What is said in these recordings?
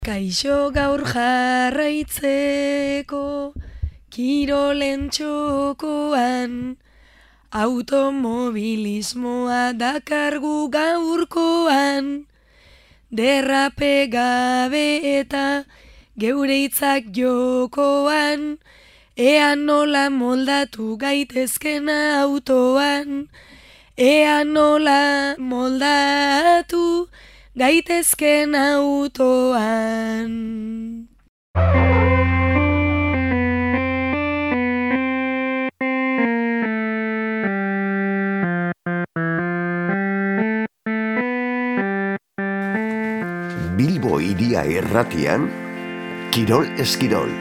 Kaixo gaur jarraitzeko kirolen txokoan, automobilismoa dakargu gaurkoan, derrape gabe eta geure hitzak jokoan, ea nola moldatu gaitezken autoan, ea nola moldatu gaitezken autoan. Bilbo Hiria Irratian, Kirol Eskirol.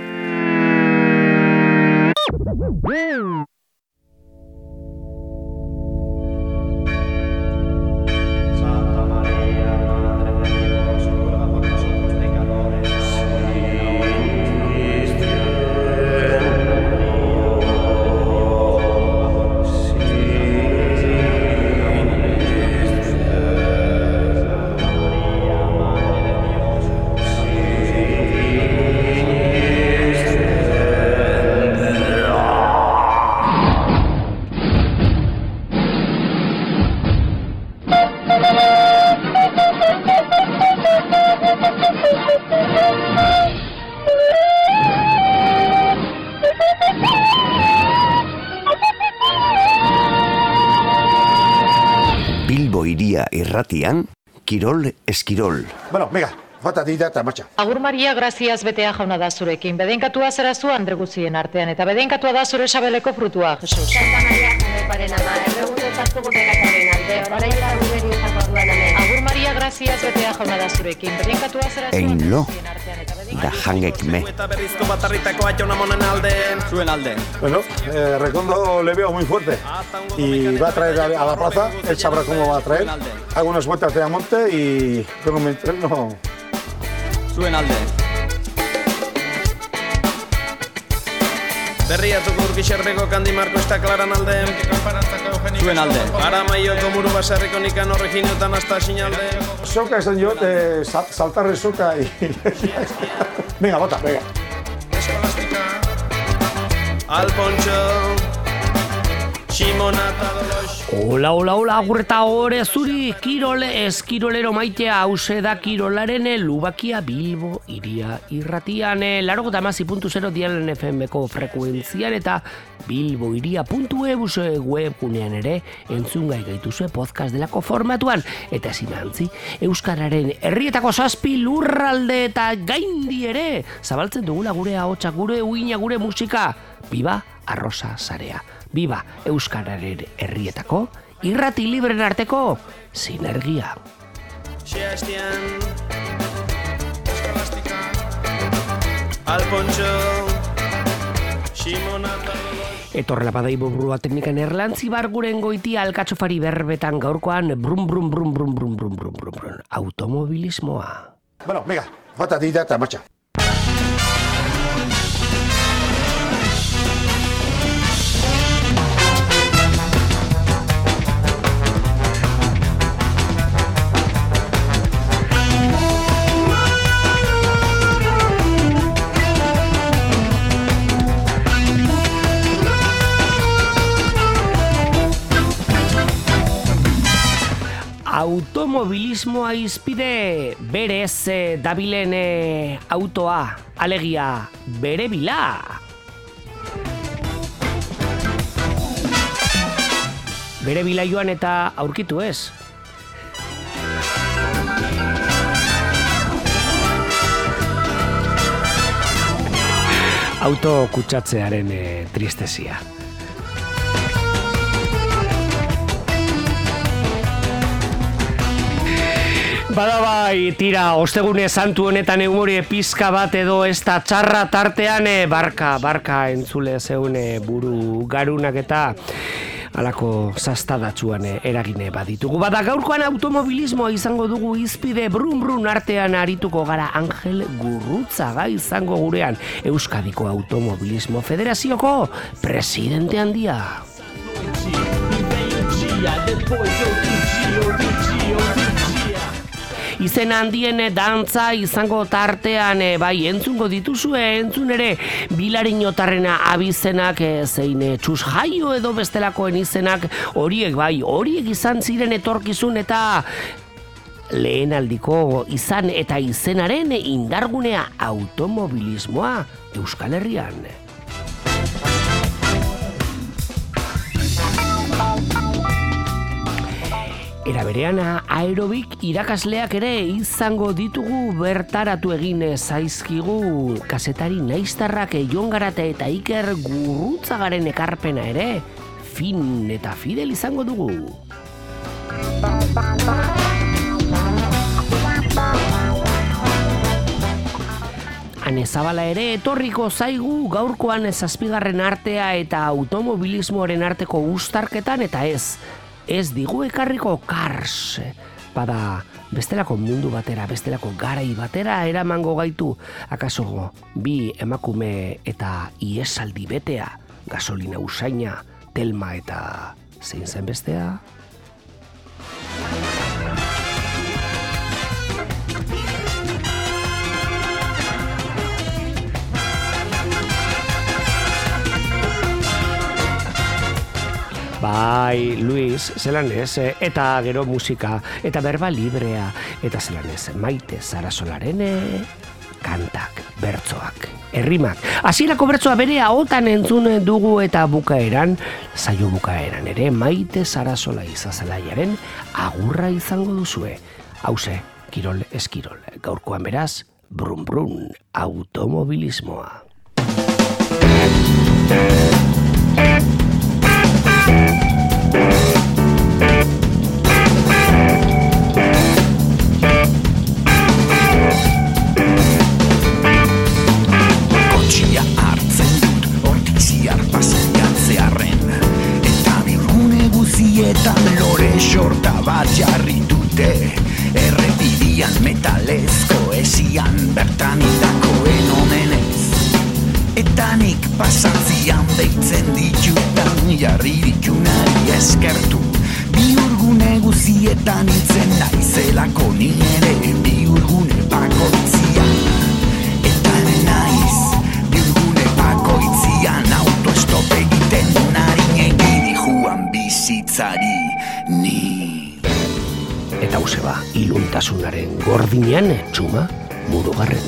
Bilbo Hiria Irratian, Kirol Eskirol. Bueno, venga, falta dira eta marcha. Agur Maria, graziaz betea jauna da zurekin. Bedenkatua zera zu Andre guztien artean, eta bedenkatua da zure sabeleko frutua, Jesus. Santa Maria, paren ama, erregutezazko gutekataren alde, orain eta guberi izako duan hemen. Agur Maria, graziaz betea jauna da zurekin. Bedenkatua zera zu Andre guztien artean, eta Da jangek me. Eta berrizko batarritako atxona monen alden. Zuen alden. Bueno, Recondo le veo muy fuerte y va a traer a la plaza, él sabrá cómo va a traer. Hago unas vueltas de Amonte y tengo mi entreno. Zuen alden. Berriatuko urkixerdeko kandimarko ez klaran alden. Zuen alden. Aramaioko muru basarriko Nikano Reginotan hasta sinalde. Soca esan jo, saltar el soca y... Venga, bota, venga. Eskolástica. Alpontxo. Simonata Dolos. Hola, agur eta ore zuri, Kirol Eskirolero maitea, hause da Kirolaren lubakia Bilbo Hiria Irratian, 90.0 dialen FM-ko frekuentzian eta bilbohiria.eus webgunean ere entzungai gaituzue podcast delako formatuan, eta zinantzi Euskararen herrietako 7 lurralde eta gaindi ere zabaltzen dugula gure ahotsak, gure uina, gure musika. Biba arrosa sarea. Biba Euskararen herrietako, irrati libren arteko sinergia. Xeastian. Eskolástica. Alpontxo. Simonata Dolos. Etorrela badai burrua teknikan erlantzi barguren goitia alkatxofari berbetan gaurkoan brum brum brum brum brum brum brum brum brum automobilismoa. Bueno, venga, falta dira eta marcha. Automobilismoa izpide berez dabilen autoa, alegia bere bila. Bere bila joan eta aurkitu ez. Auto kutsatzearen tristezia. Bada bai, tira, ostegune santu honetan humore pizka bat edo ez da txarra tartean barka entzule zeune buru garunak eta alako zastadatsuan eragine baditugu. Bada gaurkoan automobilismoa izango dugu izpide brun artean arituko gara Angel Gurrutzaga izango gurean Euskadiko Automobilismo Federazioko presidente handia. Izen handien dantza izango tartean, bai, entzungo dituzue, entzun ere, Bilarinotarrena abizenak, zein Txus Jaio edo bestelakoen izenak, horiek izan ziren etorkizun eta lehen aldiko izan eta izenaren indargunea automobilismoa Euskal Herrian. Era berean, aerobik irakasleak ere izango ditugu bertaratu egin zaizkigu kazetari naiztarrak Jon Garate eta Iker Gurrutzagaren ekarpena ere fin eta fidel izango dugu. Ane Zabala ere etorriko zaigu gaurkoan 7. artea eta automobilismoaren arteko uztarketan eta ez digu ekarriko Cars. Bada, bestelako mundu batera, bestelako garai batera eramango gaitu. Akaso, bi emakume eta iesaldi betea, gasolina usaina, Telma eta zein zen bestea? Bai, Luis, zelan ez, eta gero musika, eta berba librea, eta zelan ez, Maite Sarasolaren kantak, bertsoak, errimak. Hasierako bertsoa bere ahotan entzun dugu eta bukaeran, saio bukaeran ere, Maite Sarasola Izazelaiaren agurra izango duzue. Hauze, kirol eskirol, gaurkoan beraz, brun brun, automobilismoa. Kotxia hartzen dut, hortik ziar pasean zeharren, eta bilgune guzietan lore sorta bat jarri dute, errepidian metalezko esian bertan hildakoen omenez. Eta nik pasatzian deitzen ditutan jarri ditunari eskertu, bihurgune guzietan hiltzen naizelako ni ere bihurgune bakoitzian. Eta hemen naiz, bihurgune bakoitzian autostop egiten narin egiri juan bizitzari ni. Eta hause ba, iluntasunaren gordinean txuma murugarren.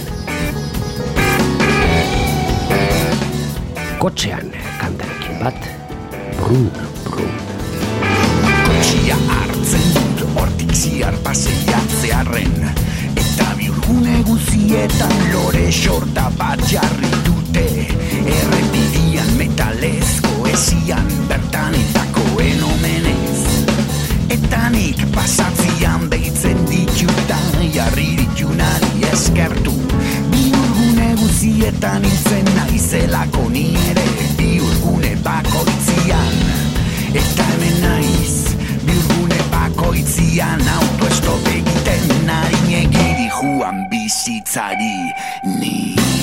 Kotxean kantarekin bat, brun, brun. Kotxia hartzen dut, hortik ziar paseatzearren, eta bihurgune guzietan lore sorta bat jarri dute, errepidian metalezko esian bertan hildakoen omenez. Eta nik pasatzian deitzen ditutan jarri ditunari eskertu, bihurgune guzietan hiltzen naizelako ni ere bihurgune bakoitzian. Eta hemen naiz, bihurgune bakoitzian autostop egiten narin egiri juan bizitzari ni.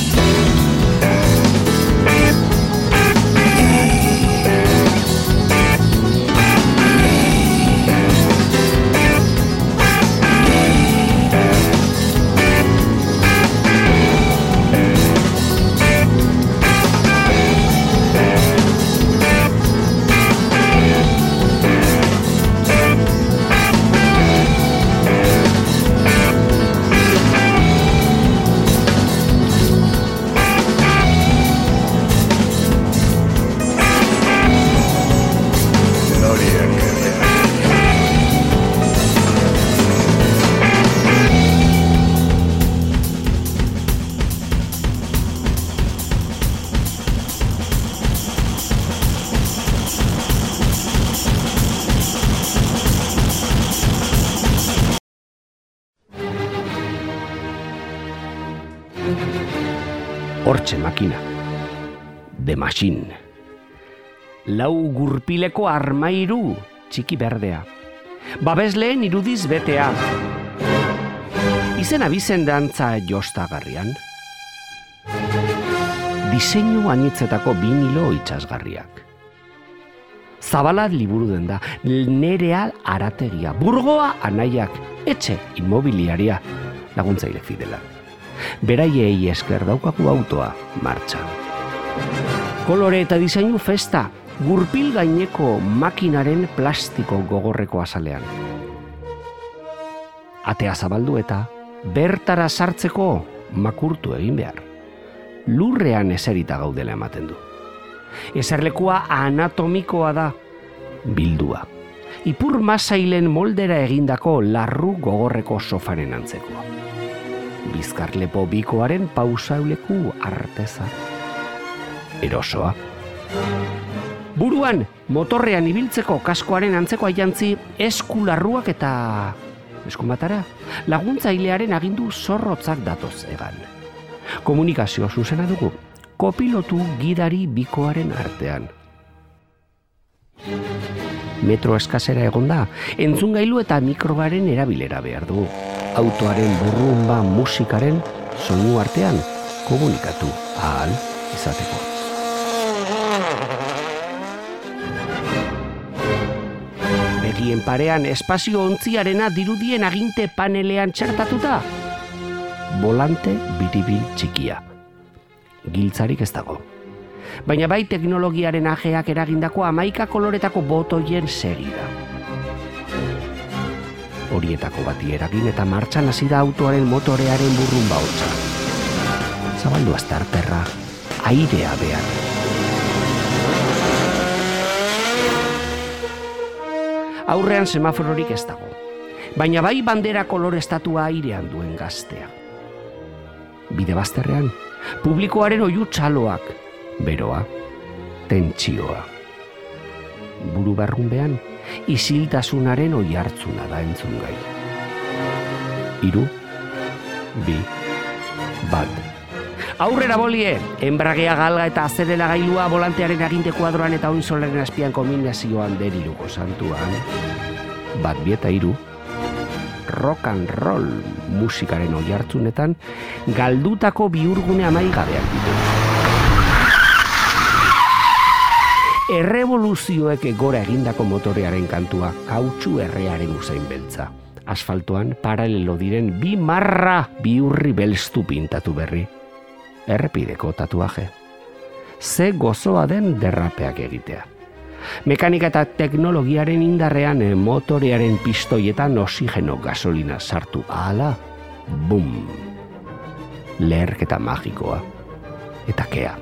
Hortxe makina. The Machine. Lau gurpileko armairu txiki berdea. Babesleen irudiz betea. Izen abizen dantza jostagarrian. Diseinu anitzetako vinilo itxasgarriak. Zabala liburu den da, Nerea Arategia, Burgoa anaiak, etxe inmobiliaria, laguntzaile fidela. Beraiei esker daukagu autoa martxan. Kolore eta diseinu festa, gurpil gaineko makinaren plastiko gogorreko azalean. Atea zabaldu eta bertara sartzeko makurtu egin behar. Lurrean eserita gaudela ematen du. Eserlekua anatomikoa da, bildua. Ipur masailen moldera egindako larru gogorreko sofaren antzekoa. Bizkarlepo bikoaren pausauleku arteza. Erosoa. Buruan, motorrean ibiltzeko kaskoaren antzekoa jantzi eskularruak eta eskumatara, laguntzailearen agindu zorrotzak datoz egan. Komunikazio zuzena dugu, kopilotu gidari bikoaren artean. Metro eskasera egonda, entzungailu eta mikrobaren erabilera behar dugu. Autoaren burrumba musikaren soinu artean komunikatu ahal izateko. Begien parean espazio ontziarena dirudien aginte panelean txertatuta. Volante biribil txikia. Giltzarik ez dago. Baina bai teknologiaren ajeak eragindako 11 koloretako botoien segida. Horietako bati eragin eta martxan hasi da autoaren motorearen burrumba hotza. Zabaldu astarterra, airea behar. Aurrean semafororik ez dago, baina bai bandera kolorestatua airean duen gaztea. Bide bazterrean, publikoaren oihu txaloak, beroa, tentsioa. Buru barrunbean, isiltasunaren oihartzuna da entzungai. 3, 2, 1. Aurrera bolie, enbragea galga eta azerela gailua volantearen aginte kuadroan eta oinsolaren azpian kombinazioan deriruko santuan. 1, 2 eta 3. Rock and roll musikaren oihartzunetan galdutako bihurgune amaigabeak ditu. Errevoluzioek gora egindako motorearen kantua, kautxu errearen usain beltza. Asfaltoan paralelo diren 2 marra bihurri belztu pintatu berri. Errepideko tatuaje. Ze gozoa den derrapeak egitea. Mekanika eta teknologiaren indarrean motorearen pistoietan oxigeno gasolina sartu ahala, bum! Leherketa magikoa. Eta kea.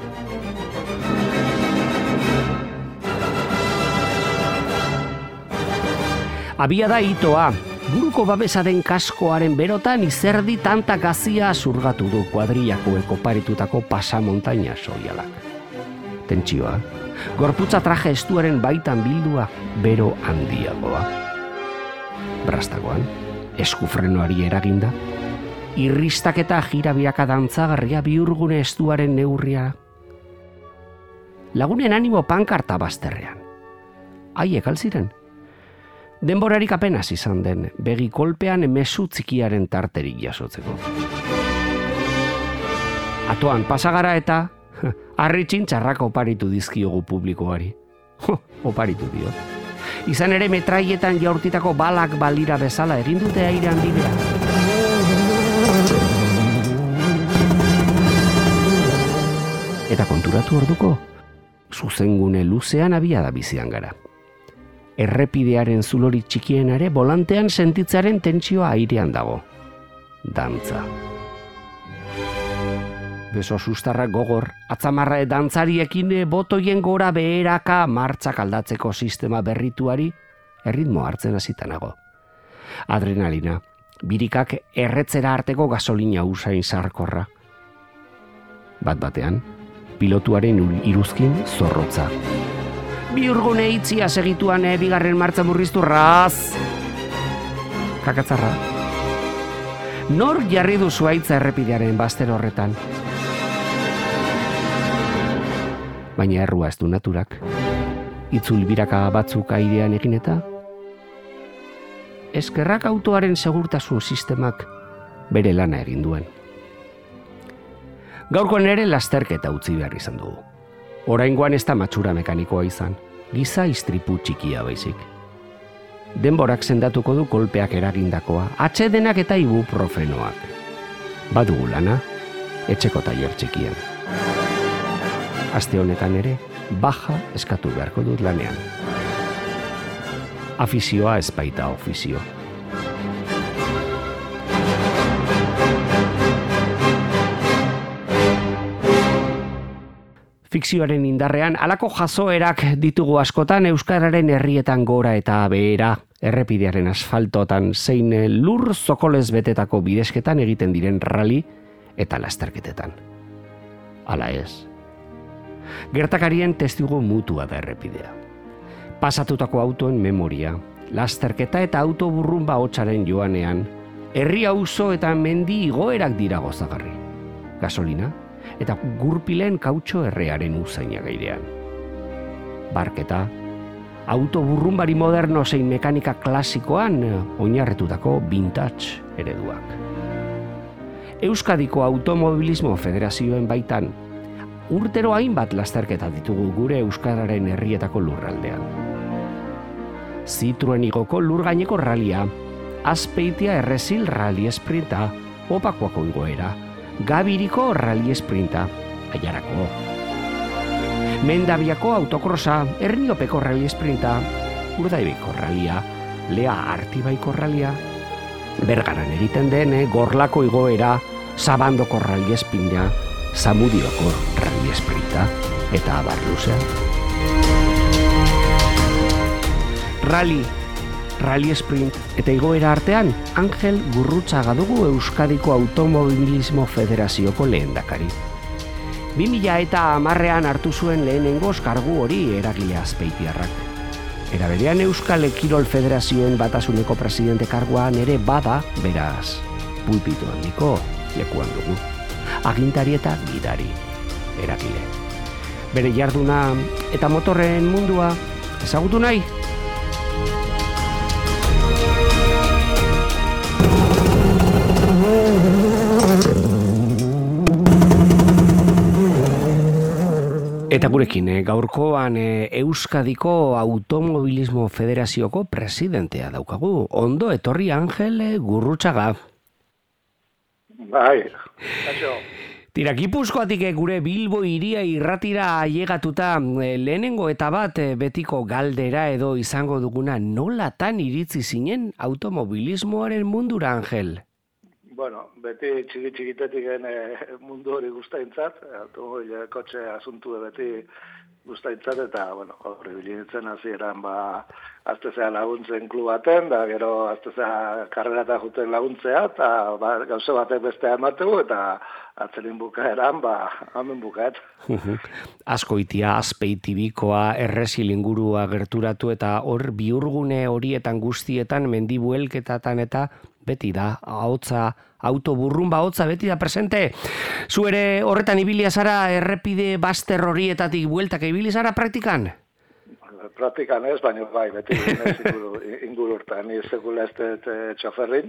Abia da itoa, buruko babesa den kaskoaren berotan izerdi tanta gazia zurgatu du kuadrillakoek oparitutako pasamontaina soialak. Tentsioa, gorputza traje estuaren baitan bildua, bero handiagoa. Brastagoan, eskufrenoari eraginda, irristak eta jirabiaka dantzagarria bihurgune estuaren neurria. Lagunen animo pankarta bazterrean. Haiek alziren. Denborarik apenas izan den, begi kolpean mezu txikiaren tarterik jasotzeko. Atoan pasagara eta harritxin txarrak oparitu dizkiogu publikoari. Oparitu dio. Izan ere metraietan jaurtitako balak balira bezala egin dute airean bidea. Eta konturatu orduko, zuzengune luzean abiada bizian gara. Errepidearen zulori txikien ere volantean sentitzaren tentsioa airean dago. Dantza. Beso sustarrak gogor, atzamarra dantzariekin botoien gora beheraka martxak aldatzeko sistema berrituari erritmo hartzen hasitanago. Adrenalina, birikak erretzera arteko gasolina usain sarkorra. Bat-batean, pilotuaren iruzkin zorrotza. Bihurgune itzia segituan bigarren martza murriztu raz. Kakatzarra. Nor jarri du zuaitza errepidearen bazter horretan? Baina errua ez du naturak. Itzul biraka batzuk airean egin eta eskerrak autoaren segurtasun sistemak bere lana egin duen. Gaurkoan ere lasterketa utzi behar izan dugu. Oraingoan ez da matxura mekanikoa izan. giza istripu txikia baizik. Denborak sendatuko du kolpeak eragindakoa, atsedenak eta ibuprofenoak. Badugu lana, etxeko tailer txikian. Aste honetan ere, baja eskatu beharko dut lanean. Afizioa ez baita ofizio. Fikzioaren indarrean, halako jazoerak ditugu askotan euskararen herrietan gora eta behera, errepidearen asfaltotan zein lur zokolez betetako bidesketan egiten diren rally eta lasterketetan. Hala ez. Gertakarien testigu mutua da errepidea. Pasatutako autoen memoria, lasterketa eta autoburrumba hotsaren joanean, herri auzo eta mendi igoerak dira gozagarri. Gasolina eta gurpilen kautxo errearen usaina gairean. Barketa, autoburrumbari moderno zein mekanika klasikoan oinarretutako vintage ereduak. Euskadiko Automobilismo Federazioen baitan, urtero hainbat lasterketa ditugu gure euskararen herrietako lurraldean. Citroen igoko lurgaineko ralia, Azpeitia Errezil Rally Sprinta, Opakoako igoera, Gabiriko Rally Sprinta, Aiarako. Mendabiako autokrosa, Erniopeko Rally Sprinta, Urdaibaiko Rallia, Lea Artibaiko Rallia, Bergaran egiten den Gorlako igoera, Zabandoko Rally Sprinta, Zamudioko Rally Sprinta, eta abar luzea. Rally Sprint eta igoera artean, Angel Gurrutxaga dugu Euskadiko Automobilismo Federazioko lehendakari. 2010an hartu zuen lehenengoz kargu hori eragile azpeitiarrak. Era berean Euskal Kirol Federazioen Batasuneko presidente karguan ere bada, beraz, pulpito handiko lekuan dugu. Agintari eta gidari, eragile. Bere jarduna eta motorren mundua ezagutu nahi? Eta gurekin, gaurkoan Euskadiko Automobilismo Federazioko presidentea daukagu. Ondo etorri Angel Gurrutxaga. Bai, kaixo. Tira, Gipuzkoatik gure Bilbo hiria irratira ailegatuta lehenengo eta bat betiko galdera edo izango duguna, nolatan iritzi zinen automobilismoaren mundura, Angel? Bueno, beti txikitetik mundu hori guztaintzat, automobil kotxe asuntu beti guztaintzat, eta, bueno, horri bilinitzen hasieran aztezea laguntzen klubaten, da gero aztezea karrerata juten laguntzea, eta gauze batek bestea emategu, eta atzelin bukaeran, hamen bukaet. Askoitia, Azpeitibikoa, Errezil ingurua gerturatu, eta hor bihurgune horietan guztietan, mendibuelketatan eta beti da, autoburrumba hotza beti da presente. Zu ere horretan ibilia zara errepide baster horietatik bueltak ibili zara praktikan? Praktikan ez, baina bai, beti inguru urtan. Ni sekula ez dut txoferrin,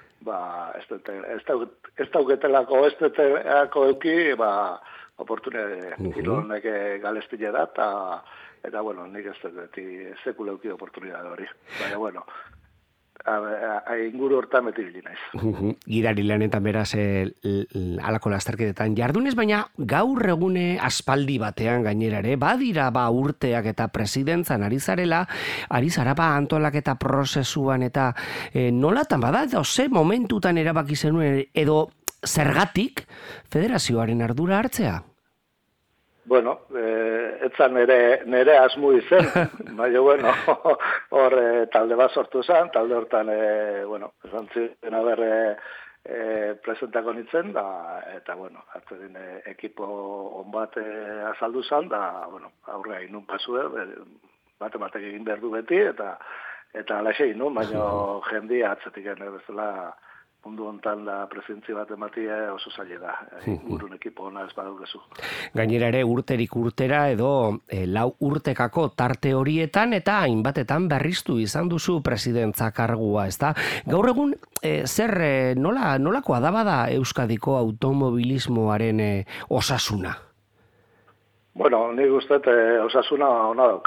ez dauketelako euki, oportunidade kilonek galestile da, eta bueno, nik ez dut beti sekula euki oportunidade hori. Baina, bueno, inguru hortan beti bili naiz. Gidari lanetan beraz alako lasterketetan jardunez, baina gaur egune aspaldi batean gainerare, badira urteak eta presidentzan ari zara antolaketa prozesuan eta nolatan bada, edo ze momentutan erabaki zenuen edo zergatik federazioaren ardura hartzea? Bueno, etzan nere asmu izen, baina, bueno, hor talde bat sortu zen, talde hortan, esan ziren presentako nintzen, eta, bueno, hartzen ekipo on bat azaldu zen, da, bueno, aurrea inun pasue, batek egin behar du beti, eta alaxe inun, baina jendia atzetik bezala, mundu hontan da presentzi bat ematia oso zaila da, gurun ekipo ona ez badukezu. Gainera ere urterik urtera edo 4 urtekako tarte horietan eta hainbatetan berriztu izan duzu presidentza kargua, ezta? Gaur egun nolakoa da bada Euskadiko automobilismoaren osasuna? Bueno, nik uste osasuna ona daukela.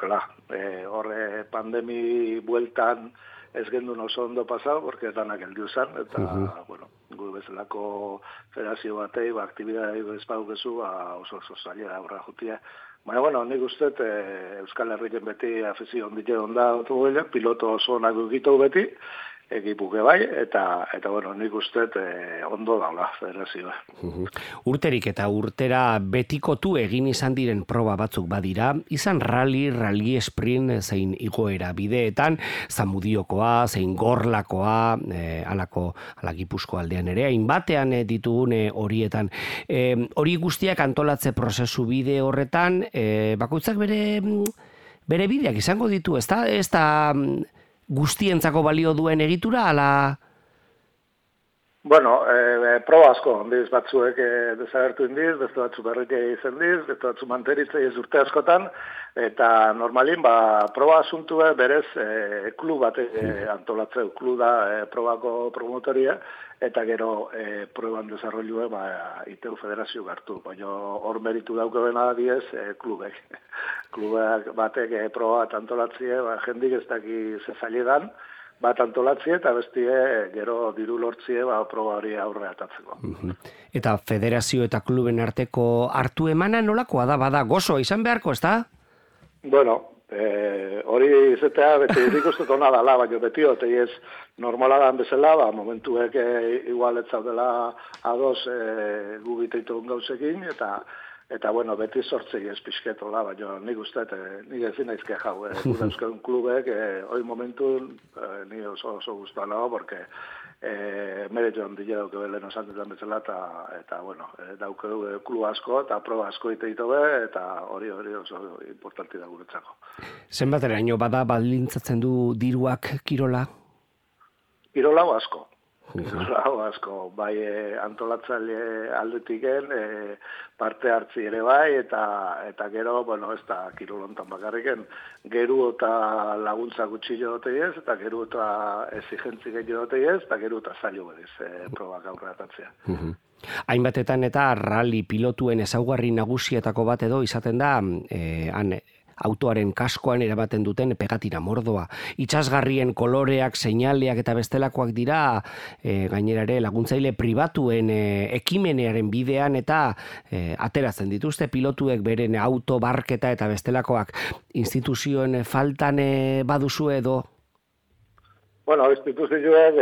horre pandemi bueltan ez gendun oso ondo pasau, porque danak heldu zan, eta, bueno, gu bezalako federazio batei, aktibidadei bezpaukezu, oso zaila aurra jutia. Baina, bueno, nik uste Euskal Herrien beti afizio ondile onda automobilean, piloto oso onak egitu beti, egipuke bai, eta bueno, nik uste ondo daula federazioa. Urterik eta urtera betikotu egin izan diren proba batzuk badira, izan rally sprint zein igoera bideetan, Zamudiokoa, zein Gorlakoa, ala Gipuzko aldean ere, hainbatean ditugune horietan. Hori guztiak antolatze prozesu bide horretan, bakoitzak bere bideak izango ditu, ez da guztientzako balio duen egitura, ala? Bueno, proba asko, ondiz batzuek desagertu indiz, beste batzu berritea izan diz, beste batzu manteritzei ez urte askotan, eta normalin, proba asuntu berez klub bat antolatzeu, klub da probako promotoria, eta gero proban desarrollue iteu federazio gartu, baina hor meritu daukabena diez klubek. Klubek batek proba bat antolatzie, jendik ez daki zezailedan, bat antolatzie eta bestie gero diru lortzie proba hori aurre atatzeko. Eta federazio eta kluben arteko hartu emana nolakoa da, bada gozo izan beharko, ez da? Bueno, hori izatea beti ikusteko ona dala, baina beti otei ez normala dan bezala, momentuek igual ez zaudela ados gubiteitu gauzekin, eta bueno, beti sortzei ez pixketola, baina nik uste, nik ezin naizke jau, Euskal klubek, hoi momentu, nik oso guztua nago, porque mere joan dile dauke lehen osantetan bezala, eta bueno, dauke klub asko, eta proba asko iteito eta hori oso importanti da guretzako. Zenbateraino bada baldintzatzen du diruak kirola? Kirola asko. Asko, bai antolatzaile aldetiken, parte hartzi ere bai, eta gero, bueno, ez da kirolontan bakarriken, geru eta laguntza gutxillo dute ez, eta geru eta exigentzi gehiago dute ez, eta geru eta zailo bediz probak aurre atatzea. Hainbatetan eta rally pilotuen ezaugarri nagusietako bat edo izaten da, autoaren kaskoan erabaten duten pegatina mordoa. Itsasgarrien koloreak, seinaleak eta bestelakoak dira gainera ere laguntzaile pribatuen ekimenearen bidean eta ateratzen dituzte pilotuek beren auto, barketa eta bestelakoak instituzioen faltan baduzu edo? Bueno, instituzioek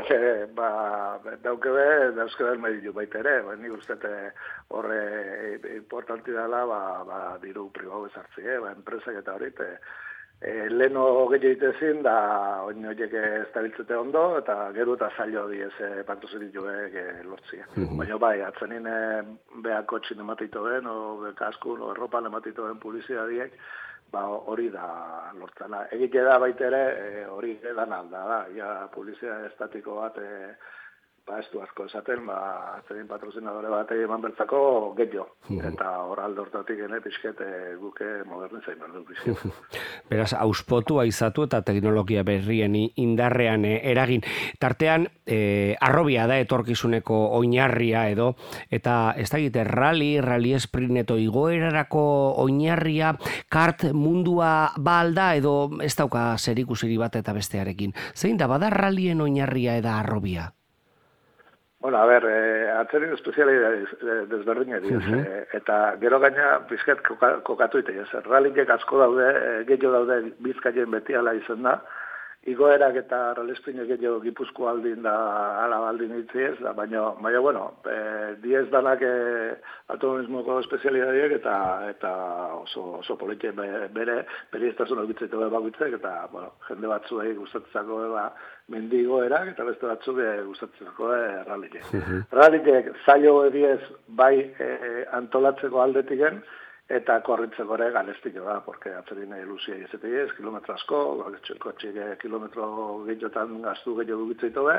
dauzkebe mediu baita ere, nik uste horre importanti dela diru pribau ezartzi, enpresak eta horit. Leheno gehiago ezin, da oin horiek ez dabiltzete ondo, eta gero eta zailo diez pantozen dituek lortzia. Baina bai, atzenin behak kotxin ematito ben, o kaskun, o erropan ematito ben publizia diek, hori da lortzana. Egite da baita ere, hori edan alda da. Ja, polizia estatiko bat, ez du asko esaten, atzerin patrozinadore bat eman bertzako gehiago. Eta hor aldortatik pixket guke modernizain behar du pixket. Beraz, auspotu aizatu eta teknologia berrien indarrean eragin. Tartean, arrobia da etorkizuneko oinarria edo, eta ez da egite rally sprint edo igoerarako oinarria, kart mundua balda edo ez dauka zerikusiri bat eta bestearekin. Zein da, bada rallyen oinarria eda arrobia? Bueno, a ver, atzerin espezialidades desberdinari, eta gero gaina bizket kokatu ite, rallyek asko daude, gehiago daude Bizkaien beti ala izan da, igoerak eta rallyspinek gehiago Gipuzko aldin da, ala aldin itzi ez, baina, bueno, diez danak autonomismoko espezialidadiek eta oso politik bere iztasunak bitzaitu bakoitzek, eta, bueno, jende batzuei gustatzako mendigoerak eta beste batzuk gustatzeko rallyek. Rallyek zailo ediez bai antolatzeko aldetiken eta korritzeko ere galestiko da, porque atzerin ilusia izatea kilometro asko, kotxik kilometro gehiotan gaztu gehiago dugitzeitu be,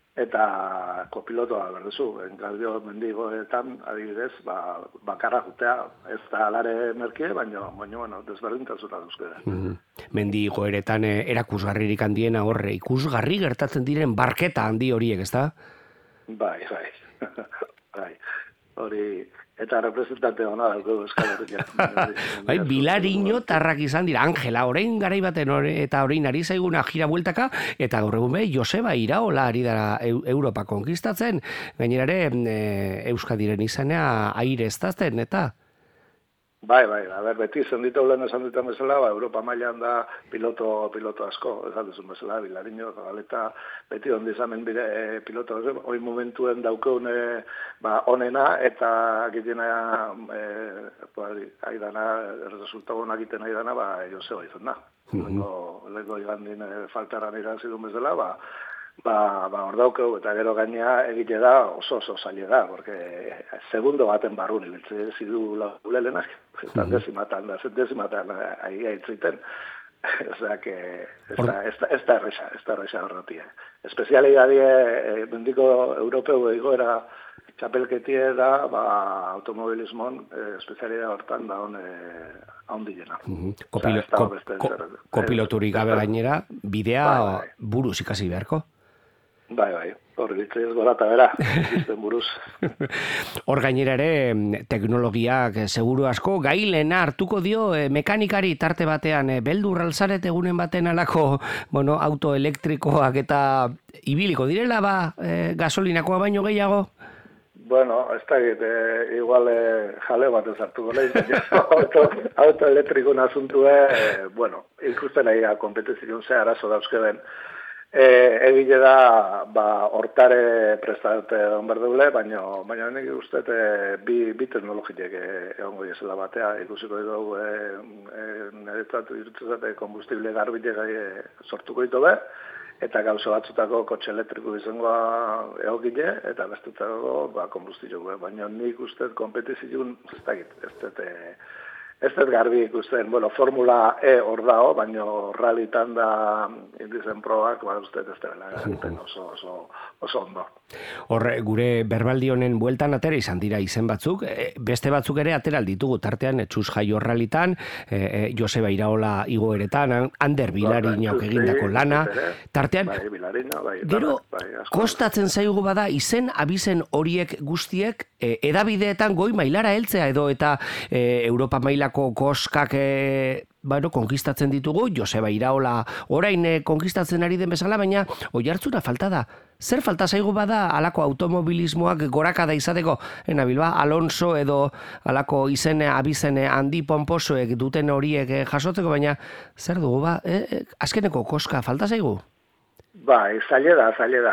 eta kopilotoa berdezu. En cambio, mendigoetan, adibidez, bakarra jutea, ez da alare merkie, baina, bueno, desberdintazuta duzkera. Mendigoeretan erakusgarririk handiena horre, ikusgarri gertatzen diren barketa handi horiek, ez da? Bai. hori, eta representante hona dauko Euskal Herria. Bai, Bilariño tarrak izan dira, Angela, orain garai baten eta orain ari zaiguna gira bueltaka, eta gaur egun Joseba Iraola ari dara Europa konkistatzen, gainerare Euskadiren izanea aire eztazten, eta... Bai, beti zenditu lehen esan duten bezala, Europa mailan da piloto asko, esan duzun bezala, Bilariño, Zabaleta, beti ondi izamen bide piloto, hori momentuen daukeun onena, eta gitena aidana, resultagoen egiten aidana, Joseba izan da. Lego igandin faltaran irazidun bezala, hor daukeu, eta gero gainea egite da oso zaila da, porque segundo baten barrun ibiltze zidu laulelenak, eta dezimatan ahi aitziten. Osea, que ez da erresa horretia. Espezialidadie mendiko europeu egoera txapelketie da, automobilismon, espezialidad hortan da haundilena. Kopiloturik gabe gainera, bidea buruz ikasi beharko? Bai, hori ditzaiz gora eta bera, izten buruz. Hor gainera ere, teknologiak seguru asko, gailena hartuko dio mekanikari tarte batean, beldur alzaret egunen baten alako auto elektrikoak eta ibiliko direla gasolinakoa baino gehiago? Bueno, ez da igual jale bat ez hartuko lehin, auto elektrikun asuntue, ikusten ari kompetizion ze arazo dauzke den. Egile da, hortare prestate egon berdeule, baina nik uste bi teknologiek egongo diesela batea, ikusiko dugu niretzat irutzezate kombustible garbitek sortuko ditu be, eta gauza batzutako kotxe elektriko izangoa egokile, eta bestutako kombustilo be, baina nik uste kompetizion ez dut garbi ikusten, Formula E hor dao, baina rallitan da indizen probak, uste ez dela egiten oso ondo. Horre, gure berbaldi honen bueltan atera izan dira izen batzuk, beste batzuk ere atera alditugu tartean, Txus Jaio rallitan, Joseba Iraola igoeretan, Ander Bilariñok egindako lana, tartean, gero, kostatzen zaigu bada izen abizen horiek guztiek edabideetan goi mailara heltzea edo eta Europa mailako koskak konkistatzen ditugu, Joseba Iraola orain konkistatzen ari den bezala, baina oihartzuna falta da. Zer falta zaigu bada alako automobilismoak gorakada izateko? Bilba, Alonso edo alako izene, abizene handi pomposoek duten horiek jasotzeko, baina zer dugu, azkeneko koska falta zaigu? Zaila da,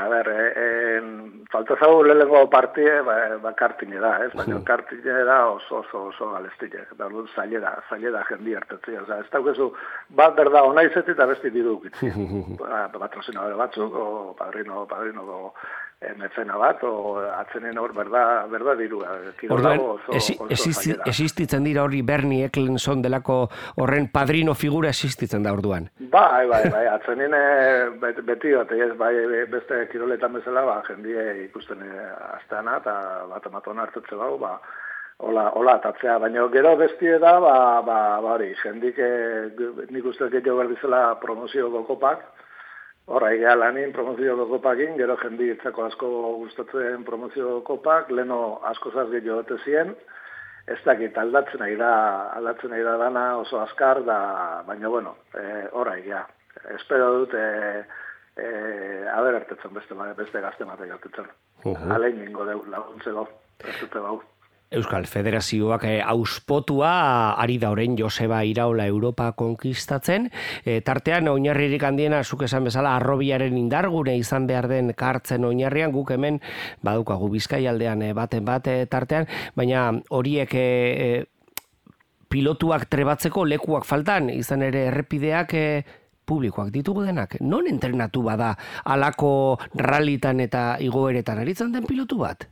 falta zaigu lehenko partie, kartine da, baina kartine da oso galestile, zaila da jendi hartatzea, ez daukezu, bat berda ona izeti eta besti diru ukitzi, patrozinadore batzuk, o padrino mezena bat, o atzenen hor berda diru. Orduan, existitzen dira hori Bernie Eccleston delako horren padrino figura existitzen da orduan. Bai, atzenen beti beste kiroletan bezala, jendie ikusten azteana, eta bat amatona hartetze bau, hola atatzea, baina gero bestie da, hori, jendik nik uste gehiago berdizela promozioko kopak, horra egia lanin promozioko kopakin, gero jendi itzako asko gustatzen promozioko kopak, leno asko zaz gehiago bete zien, ez dakit aldatzen nahi da dana oso azkar, baina horra egia. Espero dut haber hartetzen beste gazte mate hartetzen. Alein ningo laguntzeko, hartute bau. Euskal Federazioak auspotua ari da orain Joseba Iraola Europa konkistatzen. Tartean oinarririk handiena, zuk esan bezala, arrobiaren indargune izan behar den kartzen oinarrian, guk hemen badukagu Bizkaialdean baten bat tartean, baina horiek pilotuak trebatzeko lekuak faltan, izan ere errepideak publikoak ditugu denak. Non entrenatu bada alako rallitan eta igoeretan aritzen den pilotu bat?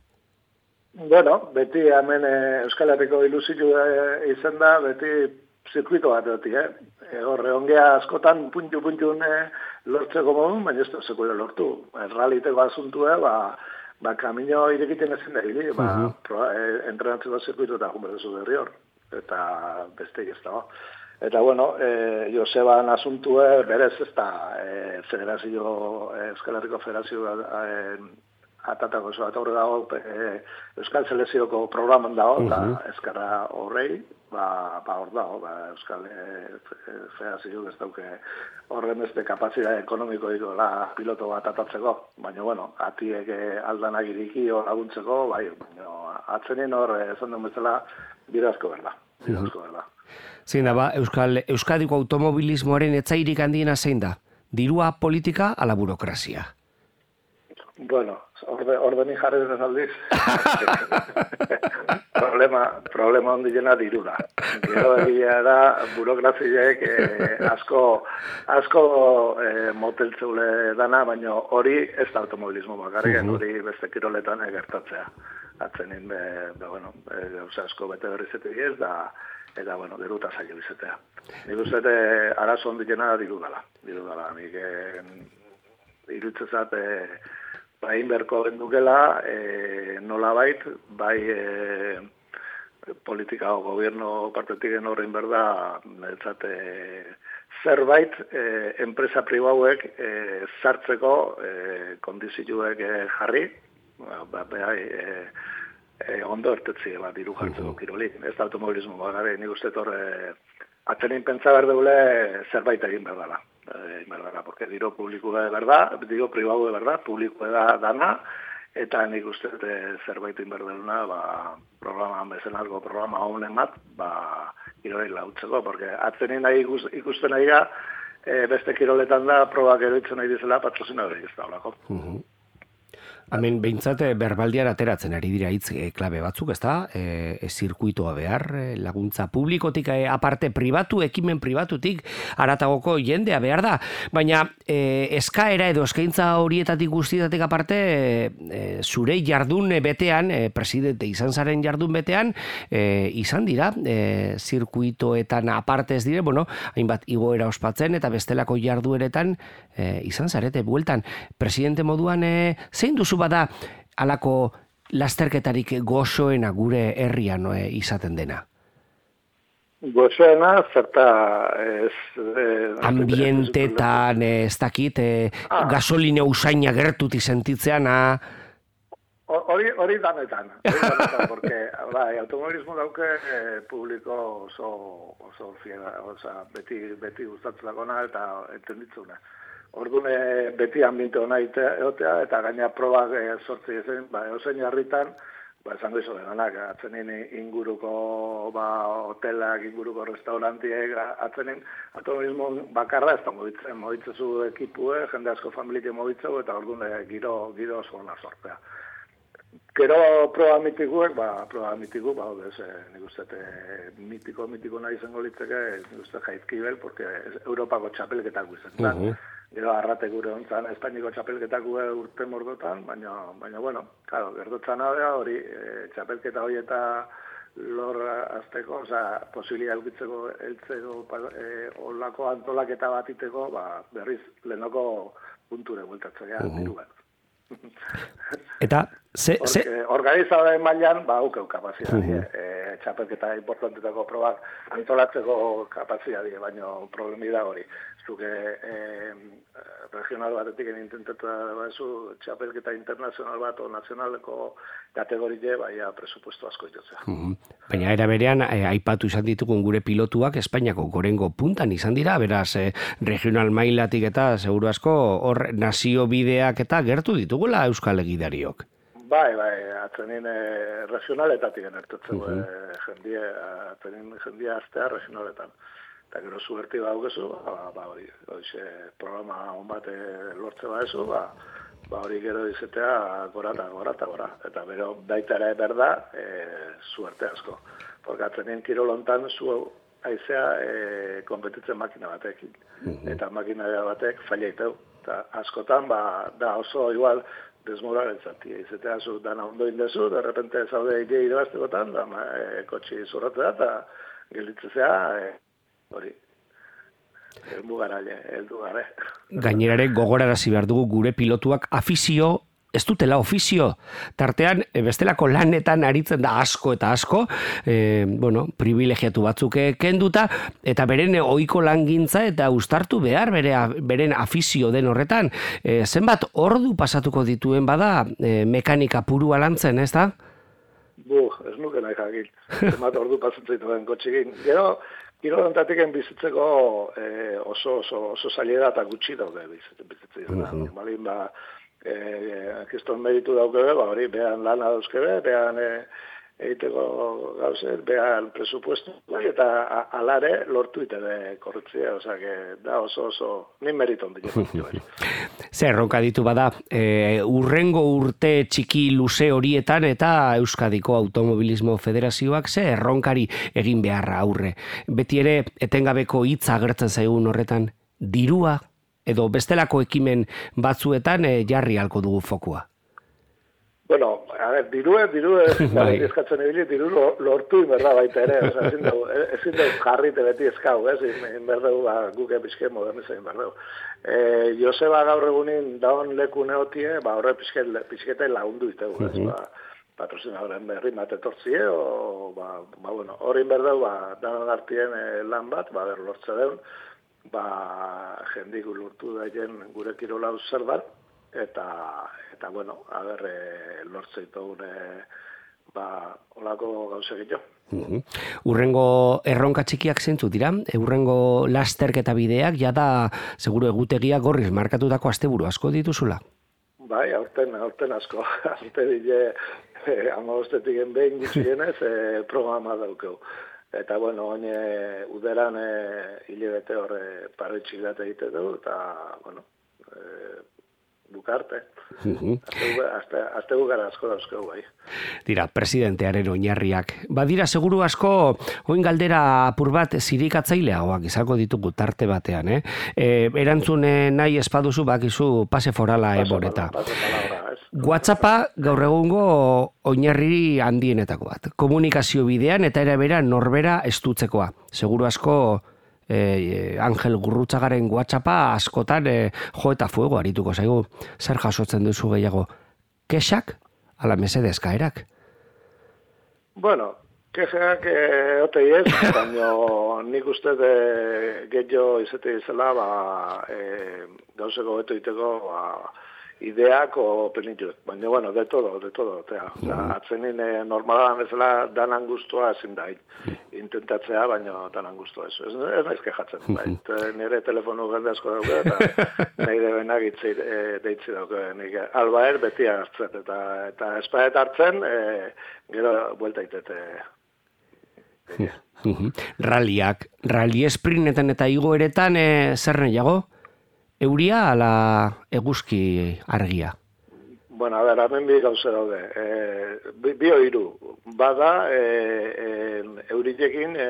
Beti hemen Euskal Herriko ilusio izan da, beti zirkuito bat dut, Horre ongea askotan puntu-puntun lortzeko modun, baina ez da sekuela lortu. Ralliteko asuntu, kamino irekiten ezin da, entrenatzeko zirkuito eta junberdezu berri hor, eta beste ez da. Eta, Joseban asuntue berez ez da Euskal Herriko Federazio atatako oso bat horre dago, Euskal Selezioko programan dago, eta ezkarra horrei, hor dago, Euskal Federazioak ez dauke horren beste kapazidade ekonomiko dikola piloto bat atatzeko, baina, bueno, atiek aldanak iriki hor laguntzeko, bai, baina atzenin hor, esan duen bezala, bidazko berda. Zein da, Euskadiko automobilismoaren etzairik handiena zein da? Dirua, politika, ala burokrazia? Bueno, ordeni jarri dut aldiz. Problema ondilena dirura. Gero egia da, burokraziaek asko moteltzeule dana, baina hori ez da automobilismo bakarrik, hori beste kiroletan gertatzea. Atzenin, gauza asko bete berrizetik ez da, eta, bueno, diruta zailo izatea. Nik uste arazo ondilena dirudala. Nik irutzezat bain berko gendukela, nolabait, bai politika o gobierno partetik horrein berda, zerbait enpresa pribauek sartzeko kondizioek jarri, ondo ertetzi diru jartzeko kirolik. Ez da automobilismo bagare, nik uste atzenin pentsa berdegule zerbait egin berdala. Porque diru publiko da berda, diru pribau da berda, publiko da dana, eta nik uste zerbait egin berdaluna, programa bezalako programa honen bat, kirolei lautzeko, porque atzenin nahi ikusten nahi ga, beste kiroletan da, probak eroitzen nahi dizela, patrozina hori ez da olako. Hemen behintzat berbaldiar ateratzen ari dira hitz klabe batzuk, ezta? Zirkuitoa behar, laguntza publikotik aparte pribatu, ekimen pribatutik haratagoko jendea behar da. Baina eskaera edo eskaintza horietatik guztietatik aparte zure jardun betean, presidente izan zaren jardun betean, izan dira, zirkuitoetan aparte ez dire, hainbat igoera ospatzen eta bestelako jardueretan izan zarete bueltan. Presidente moduan zein duzu bada alako lasterketarik gozoena gure herrian izaten dena? Gozoena, zerta... ambientetan, ez dakit, gasolina usaina gertutik sentitzean, Hori danetan, porque automobilismo dauke publiko oso fiera, beti gustatzen dagona eta entenditzuna. Orduan beti ambiente hona egotea, eta gaina probak sortzi ezen, osein harritan, esango izo denanak, atzenin inguruko hotelak, inguruko restaurantiek, atzenin automobilismo bakarra ez da moditzezu ekipue, jende asko familie moditzezu, eta orduan giro oso hona sortzea. Gero proba mitikuek, nik uste mitiko nahi izango litzeke, nik uste jaizkibel, porque Europako txapelketak guizen. Gero arrate gure hontzan, Espainiko txapelketak urte mordotan, baina, claro, gerdotzan abea hori, txapelketa hori eta lor azteko, posibilia eukitzeko, eltzeko, olako antolaketa bat iteko, berriz lehenoko punture bueltatzea, diru bat. Eta organizadaren mailan aukeu kapazidadi, txapelketa importantetako probak antolatzeko kapazidadi, baina problemi da hori. Zuke regional batetik intentatu da txapelketa internazional bat o nazionaleko kategorie presupuesto asko jotzea. Baina era berean aipatu izan ditugun gure pilotuak Espainiako gorengo puntan izan dira, beraz regional mailatik eta seguru asko hor nazio bideak eta gertu ditugula Euskal Egidariok. Bai, atzenin regionaletatik enertutzeko jendia aztea regionaletan. Eta gero zuberti daukezu, hori programa hon bat lortze badezu, hori gero izatea gora. Eta bero baita ere berda, zuerte asko. Porque atzenin kirolontan zu aizea kompetitzen makina batekin. Eta makina batek failaiteu. Eta askotan, da oso igual, desmoralizatia. Izatea zu dana ondo indezu, de repente zaude ide irabaztekotan, kotxi zurratzea eta gelditzea, hori, heldu gara. Gainerare gogorarazi behar dugu gure pilotuak afizio ez dutela ofizio, tartean bestelako lanetan aritzen da asko eta asko, privilegiatu batzuk kenduta, eta beren ohiko langintza eta uztartu behar beren afizio den horretan. Zenbat ordu pasatuko dituen bada mekanika purua lantzen, ez da? Ez nuke nahi jakin. Zenbat ordu pasatzen dituen kotxekin. Gero, kirolantatiken bizitzeko oso zailera eta gutxi daude bizitzea. Normalin, kiston meritu daukebe, hori, behan lana dauzkebe, behan egiteko gauzet, behan presupuesto, eta alare lortu itebe korritzea, osea, da oso nin meritu ondik. Zer erronka ditu bada, urrengo urte txiki luze horietan eta Euskadiko Automobilismo Federazioak ze erronkari egin beharra aurre. Beti ere, etengabeko hitza agertzen zaigun horretan, dirua edo bestelako ekimen batzuetan jarri halko dugu fokua. Bueno, a ver, dirue, eskatzen ebili, diru lortu inberda baita ere, ezin da jarrite beti eskau, inberdeu, guk epizke moderniza inberdeu. Joseba gaur egunin daun leku neotie, horre pizkete lagundu itegu, patrozinadoren berri bat etortzie, hori inberdeu, danon artien lan bat, lortze deun, jendik lortu daien gure kirolau zer bat, eta lortze ditugun olako gauze gehiago. Urrengo erronka txikiak zentzu dira, urrengo lasterketa bideak, jada, seguro egutegia gorriz markatutako asteburu asko dituzula? Bai, aurten asko. Aurten dile, amabostetik behin gitzienez, programa daukeu. Eta, oin uderan hilebete horre paretxik bat egite du, eta, bukarte. Azte bukara asko dauzkeu, bai. Dira, presidentearen oinarriak. Badira, seguru asko, oin galdera apur bat zirikatzaileagoak izango ditugu tarte batean, Erantzun nahi espaduzu bakizu pase forala eboreta. WhatsAppa gaur egungo oinarri handienetako bat. Komunikazio bidean eta erabera norbera estutzekoa. Seguru asko Angel Gurrutzagaren WhatsAppa askotan jo eta fuego arituko zaigu. Zer jasotzen duzu gehiago? Kexak? Ala mesedez kaerak? Bueno, kexak otei ez, baina nik uste gehiago izate izela gauzeko beto iteko ideak o penituek. Baina, de todo. Atzenin normalan bezala danan guztua ezin da. Intentatzea, baina danan guztua ez. Ez naiz kejatzen. Nire telefonu gende asko dauke, eta nire benak deitzi dauke. Albaer beti hartzen, eta espaet hartzen, gero buelta itete. Ralliak, rally esprinetan eta igoeretan zer nahiago? Euria ala eguzki argia? Bueno, hemen bi gauze daude. Bio hiru. Bada, euritekin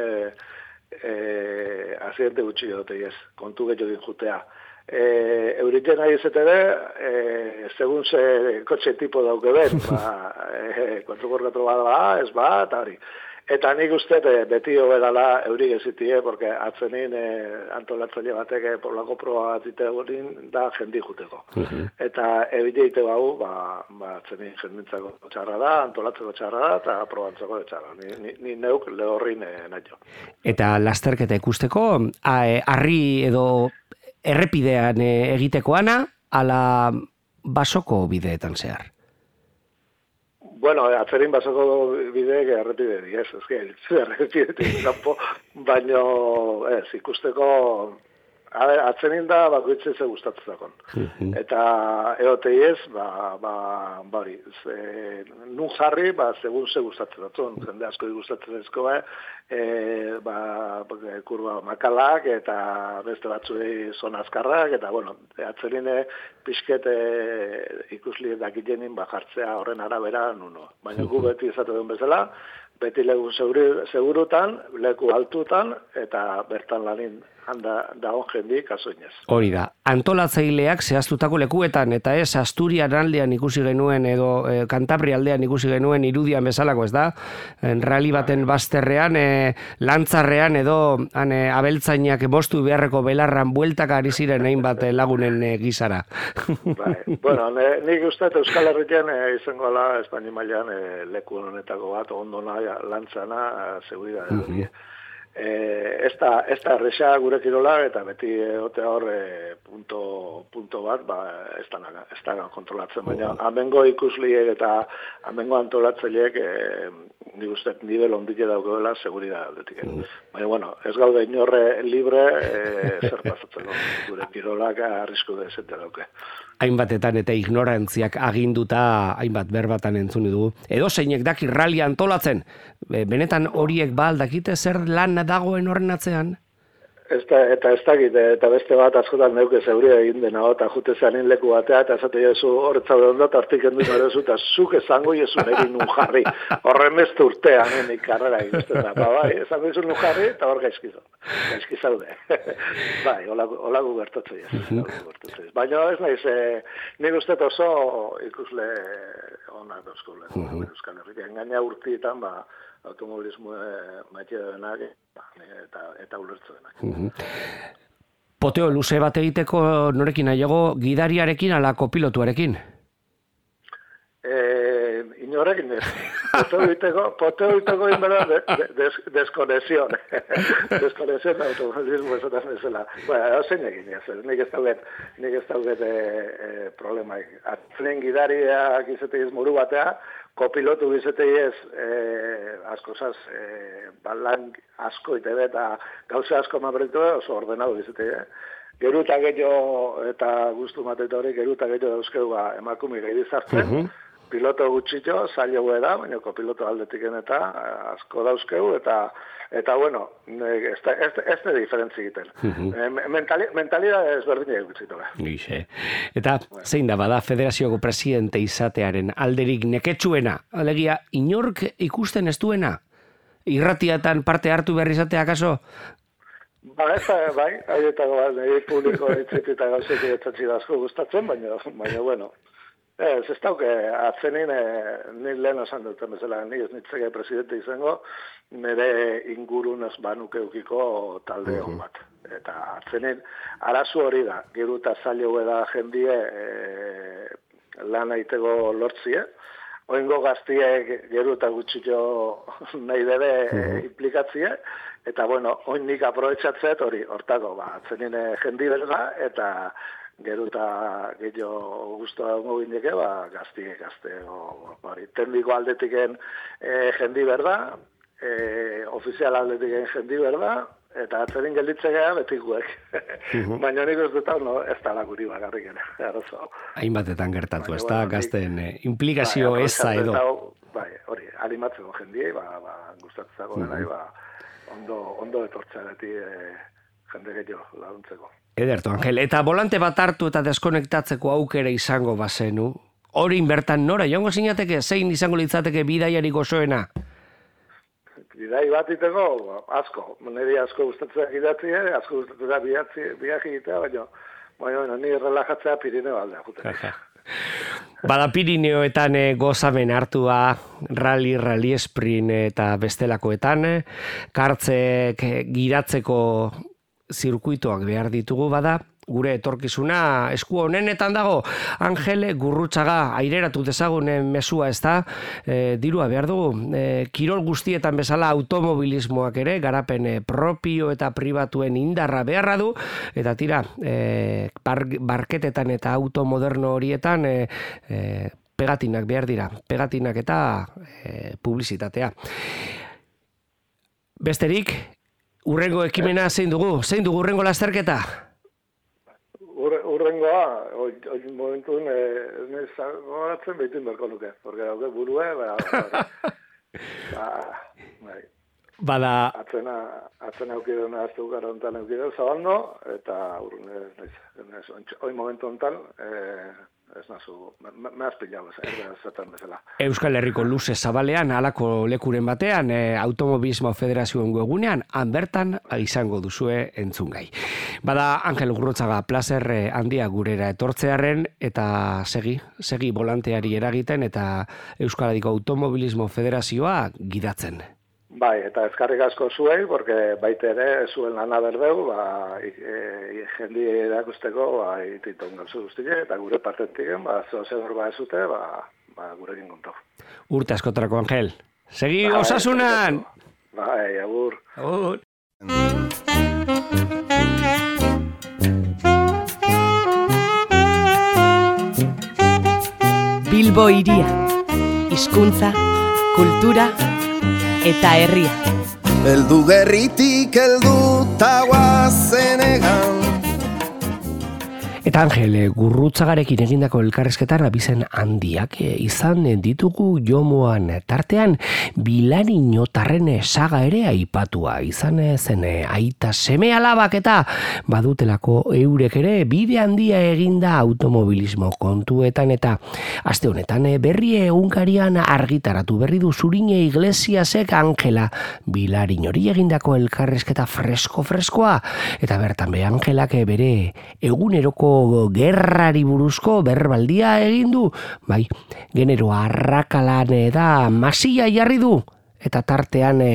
azidente gutxi dute, kontu gehiago jutea. Euriten nahi izetede, segun ze kotxe tipo dauke ben, kontrokorretro bada, ez eta hori. Eta nik uste beti hoberala eurik ezitie, porque atzenin antolatzaile batek polako proba bat ite gurin da jendi juteko. Eta ebite ite bau, atzenin jendintzako txarra da, antolatzeko txarra da, eta probantzako txarra. Ni neuk lehorrin nahi. Eta lasterketa ikusteko, harri edo errepidean egitekoana, ala basoko bideetan zehar? Bueno, atzerin basoko bideek errepide di, errepidetik kanpo, baina ikusteko, atzenin da bakoitzez gustatzen dakon. Eta eotei ez, hori, nun jarri, segun ze gustatzen dakon, jende asko gustatzen ezko, kurba makalak, eta beste batzuei zona azkarrak, eta, atzerin pixket ikusli dakitenin jartzea horren arabera nuno. Baina gu beti izate duen bezala, beti leku segurutan, leku altutan, eta bertan lanin da on jendi kasoinez. Hori da, antolatzaileak zehaztutako lekuetan, eta ez Asturian aldean ikusi genuen, edo Kantabri aldean ikusi genuen irudian bezalako, ez da? Rally baten bazterrean, lantzarrean, edo abeltzainak bostu beharreko belarran bueltak ari ziren hainbat lagunen gizara. Bueno, nik uste Euskal Herrian izango ala Espainia mailan leku honetako bat, ondona lantzana, seguridade. Ez da erresa gure kirola, eta beti ote hor punto bat, ez da kontrolatzen, baina amengo ikusliek eta amengo antolatzaileek nik uste nivel ondike daukeela seguridade aldetik. Baina, bueno, ez gaude inorre libre zer pasatzeko, gure kirolak arrisku dezente dauke. Hainbatetan eta ignorantziak aginduta hainbat berbatan entzuni dugu. Edo zeinek daki rallia antolatzen, benetan horiek aldakite zer lan dagoen horren atzean? Eta ez dakit, eta beste bat askotan neuke zeuria egin dena, eta jute zanin leku batea, eta esate jesu horretzaude ondo, eta artiken duen horrezu, eta zuk esango jesu egin nun jarri. Horren ez urtean, nik karrera egizten da. Bai, esango jesu nun jarri, eta hor gaizkizaude. Bai, holagu gertatzei ez. Baina ez nahiz, nik uste oso ikusle onak dauzkule. Euskal Herrian gaina urtietan, automobilismo maite denak eta ulertzu denak. Poteo luze bat egiteko norekin nahiago, gidariarekin ala kopilotuarekin? Inorekin ez. Poteo egiteko inbera deskonezion. Deskonezion automobilismo esaten bezala. Hau zeinekin ez. Nik ez dauget problemaik. Atzenen gidariak izate izmuru batea, kopilotu bizete ez askozaz lan asko itebe eta gauza asko mabretu oso ordenado bizete. Geruta gehiago eta guztu mateta hori geruta gehiago dauzkeu emakumi gehi dizartzen. Piloto gutxito, zailo da, baina kopiloto aldetiken eta asko dauzkeu eta bueno, ez da diferentzi egiten. Mentalidad ezberdina egutzitu. Eta zein da bada federazioko presidente izatearen alderik neketsuena? Alegia, inork ikusten ez duena? Irratiatan parte hartu behar izatea akaso? Bai, haietako bat, publiko ditzit eta gauzek etzatzi asko gustatzen, baina bueno, ez dauke, atzenin, nik lehen esan duten bezala, nik ez nitzeke presidente izango, nire ingurunez banuke eukiko talde hon bat. Eta atzenin, arazu hori da, gero eta zailo da jendie lan aiteko lortzie, oingo gaztiek gero eta gutxito nahi debe implikatzie, eta bueno, oin nik aprobetsatzet hori, hortako, atzenin jendi berda, eta gero eta gehiago guztua dago gindeke, gazte, tekniko aldetiken jendi berda, ofizial aldetiken jendi berda, eta atzerin gelditzea betikuek. Baina nik ez dut ez da laguri bakarrik ere. Hainbatetan gertatu, ez da, gazten implikazio eza edo. Bai, hori, animatzeko jendiei, gustatzeko gara, ondo etortzea beti jende gehiago laguntzeko. Ederto, Angel, eta volante bat hartu eta deskonektatzeko aukera izango bazenu, hori bertan nora, joango zinateke, zein izango litzateke bidaiari gozoena? Bidai bat iteko, asko. Niri asko gustatzea gidatzi, asko gustatzea biak egitea, baina ni relajatzea Pirineo aldea. Bada Pirineoetan gozamen hartua, rally sprint eta bestelakoetan, kartzek giratzeko zirkuitoak behar ditugu bada, gure etorkizuna esku honenetan dago. Angel Gurrutxaga, aireratu dezagun mesua ez da, dirua behar dugu, kirol guztietan bezala automobilismoak ere, garapen propio eta pribatuen indarra beharra du, eta tira, barketetan eta automoderno horietan pegatinak behar dira, pegatinak eta publizitatea. Besterik, urrengo ekimena zein dugu? Zein dugu urrengo lasterketa? Urrengoa, momentun, goratzen behitin berko nuke, porque dauke burue, Bada... Atzena eukiduna, azte ukara ontan eukiduna, zabando, eta oi momentu ontan, ez nazu, mehaz pilau ezaten bezala. Euskal Herriko luze zabalean, halako lekuren batean, Automobilismo Federazioen webunean, han bertan izango duzue entzungai. Bada, Angel Gurrotxaga, placer handia gurera etortzearen, eta segi volanteari eragiten, eta Euskal Herriko Automobilismo Federazioa gidatzen. Bai, eta eskarrik asko zuei, porque baita ere zuen lana berdeu, jendi erakusteko, ititon gauzu guztile, eta gure partentiken, zozer ezute, gurekin kontau. Urte askotarako, Angel. Segi osasunan! Bai, agur. Agur. Bilbo hiria, hizkuntza, kultura eta herria. Eldu gerritik eldu taguazen egan. Eta Angel, Gurrutzagarekin egindako elkarrezketan abizen handiak izan ditugu jomoan tartean Bilariño tarren saga ere aipatua izan zen aita seme alabak eta badutelako eurek ere bide handia eginda automobilismo kontuetan eta aste honetan berri egunkarian argitaratu berri du Zurine Iglesiasek Angela Bilariñori egindako elkarrezketa freskoa eta bertan be Angelak bere eguneroko gerrari buruzko berbaldia egin du, bai, genero arrakalan da masia jarri du, eta tartean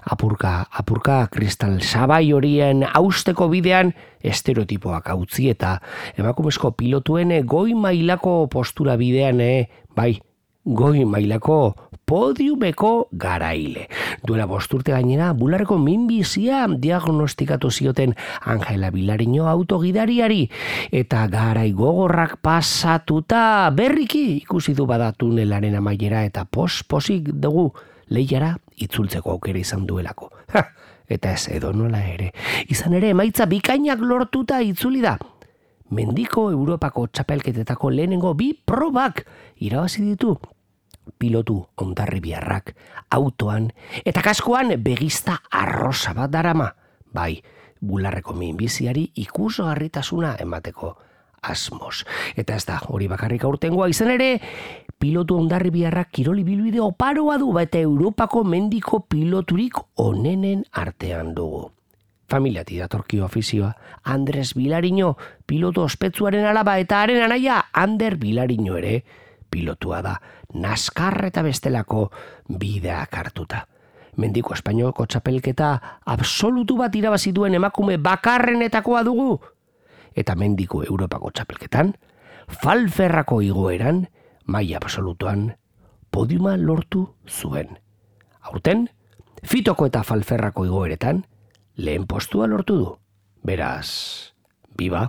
apurka kristal sabai horien hausteko bidean estereotipoak utzi eta emakumezko pilotuen goi mailako postura bidean, bai, goi mailako podiumeko garaile. Duela 5 urte gainera, bularreko minbizia diagnostikatu zioten Angela Bilariño autogidariari eta garai gogorrak pasatuta berriki ikusi du bada tunelaren amaiera eta posik dugu lehiara itzultzeko aukera izan duelako. Eta ez edonola ere. Izan ere, emaitza bikainak lortuta itzuli da. Mendiko Europako txapelketetako lehenengo 2 probak irabazi ditu. Pilotu hondarribiarrak autoan eta kaskoan begizta arrosa bat darama. Bai, bularreko minbiziari ikusgarritasuna emateko asmoz. Eta ez da, hori bakarrik aurtengoa izan ere, pilotu hondarribiarrak kiroli bilbide oparoa du eta Europako mendiko piloturik onenen artean dugu. Familiati datorkio ofizioa, Andres Bilariño, pilotu ospetsuaren alaba eta haren anaia Ander Bilariño ere, pilotua da, NASCAR eta bestelako bideak hartuta. Mendiko Espainiolko txapelketa absolutu bat irabazi duen emakume bakarrenetakoa dugu. Eta mendiko Europako txapelketan, Falferrako igoeran, maila absolutuan, podiuma lortu zuen. Aurten, Fitoko eta Falferrako igoeretan, lehen postua lortu du. Beraz, biba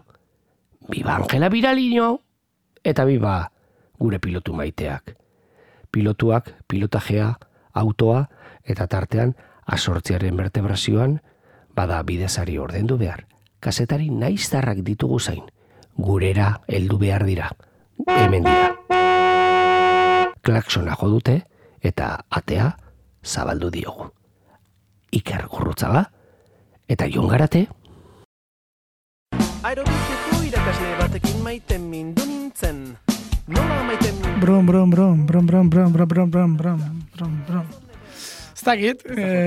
Angela Bilariño, eta biba gure pilotu maiteak. Pilotuak, pilotajea, autoa eta tartean asortziaren vertebrazioan bada bidezari ordendu behar. Kazetari naiztarrak ditugu zain. Gurera heldu behar dira. Hemen dira. Klaksona jo dute eta atea zabaldu diogu. Iker Gurrutzaga eta Jon Garate. Aerobikeko irakasle batekin maiten mindu nintzen. Nola maiten mindu? Brom. Ez dakit.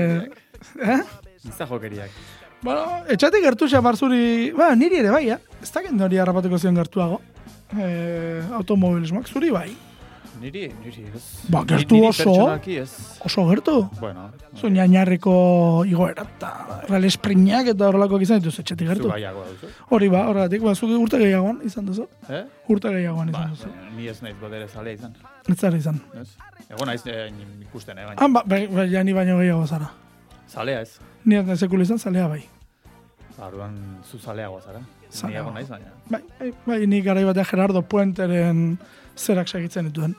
Zita jokeriak. Bueno, etxatik gertu xamar zuri, niri ere bai, ez dakit nori harrapatuko zion gertuago. Automobilismoak zuri bai. Niri ez. Gertu oso gertu. Bueno. Zu Ñañarreko igoera eta Real Springak eta horrelakoak izan dituz etxetik gertu. Zu baiagoa duzu. Hori horregatik, zuk urte gehiagoan izan duzu. Urte gehiagoan izan duzu. Ni ez naiz bodere zalea izan. Ez zara izan. Egon naiz ikusten, baina. Ja ni baino gehiago zara. Zalea ez. Ni ez sekulu izan, zalea bai. Arduan zu zaleagoa zara. Ni egon naiz baina. Bai, ni garai batean Gerardo Puenteren zerak segitzen dituen.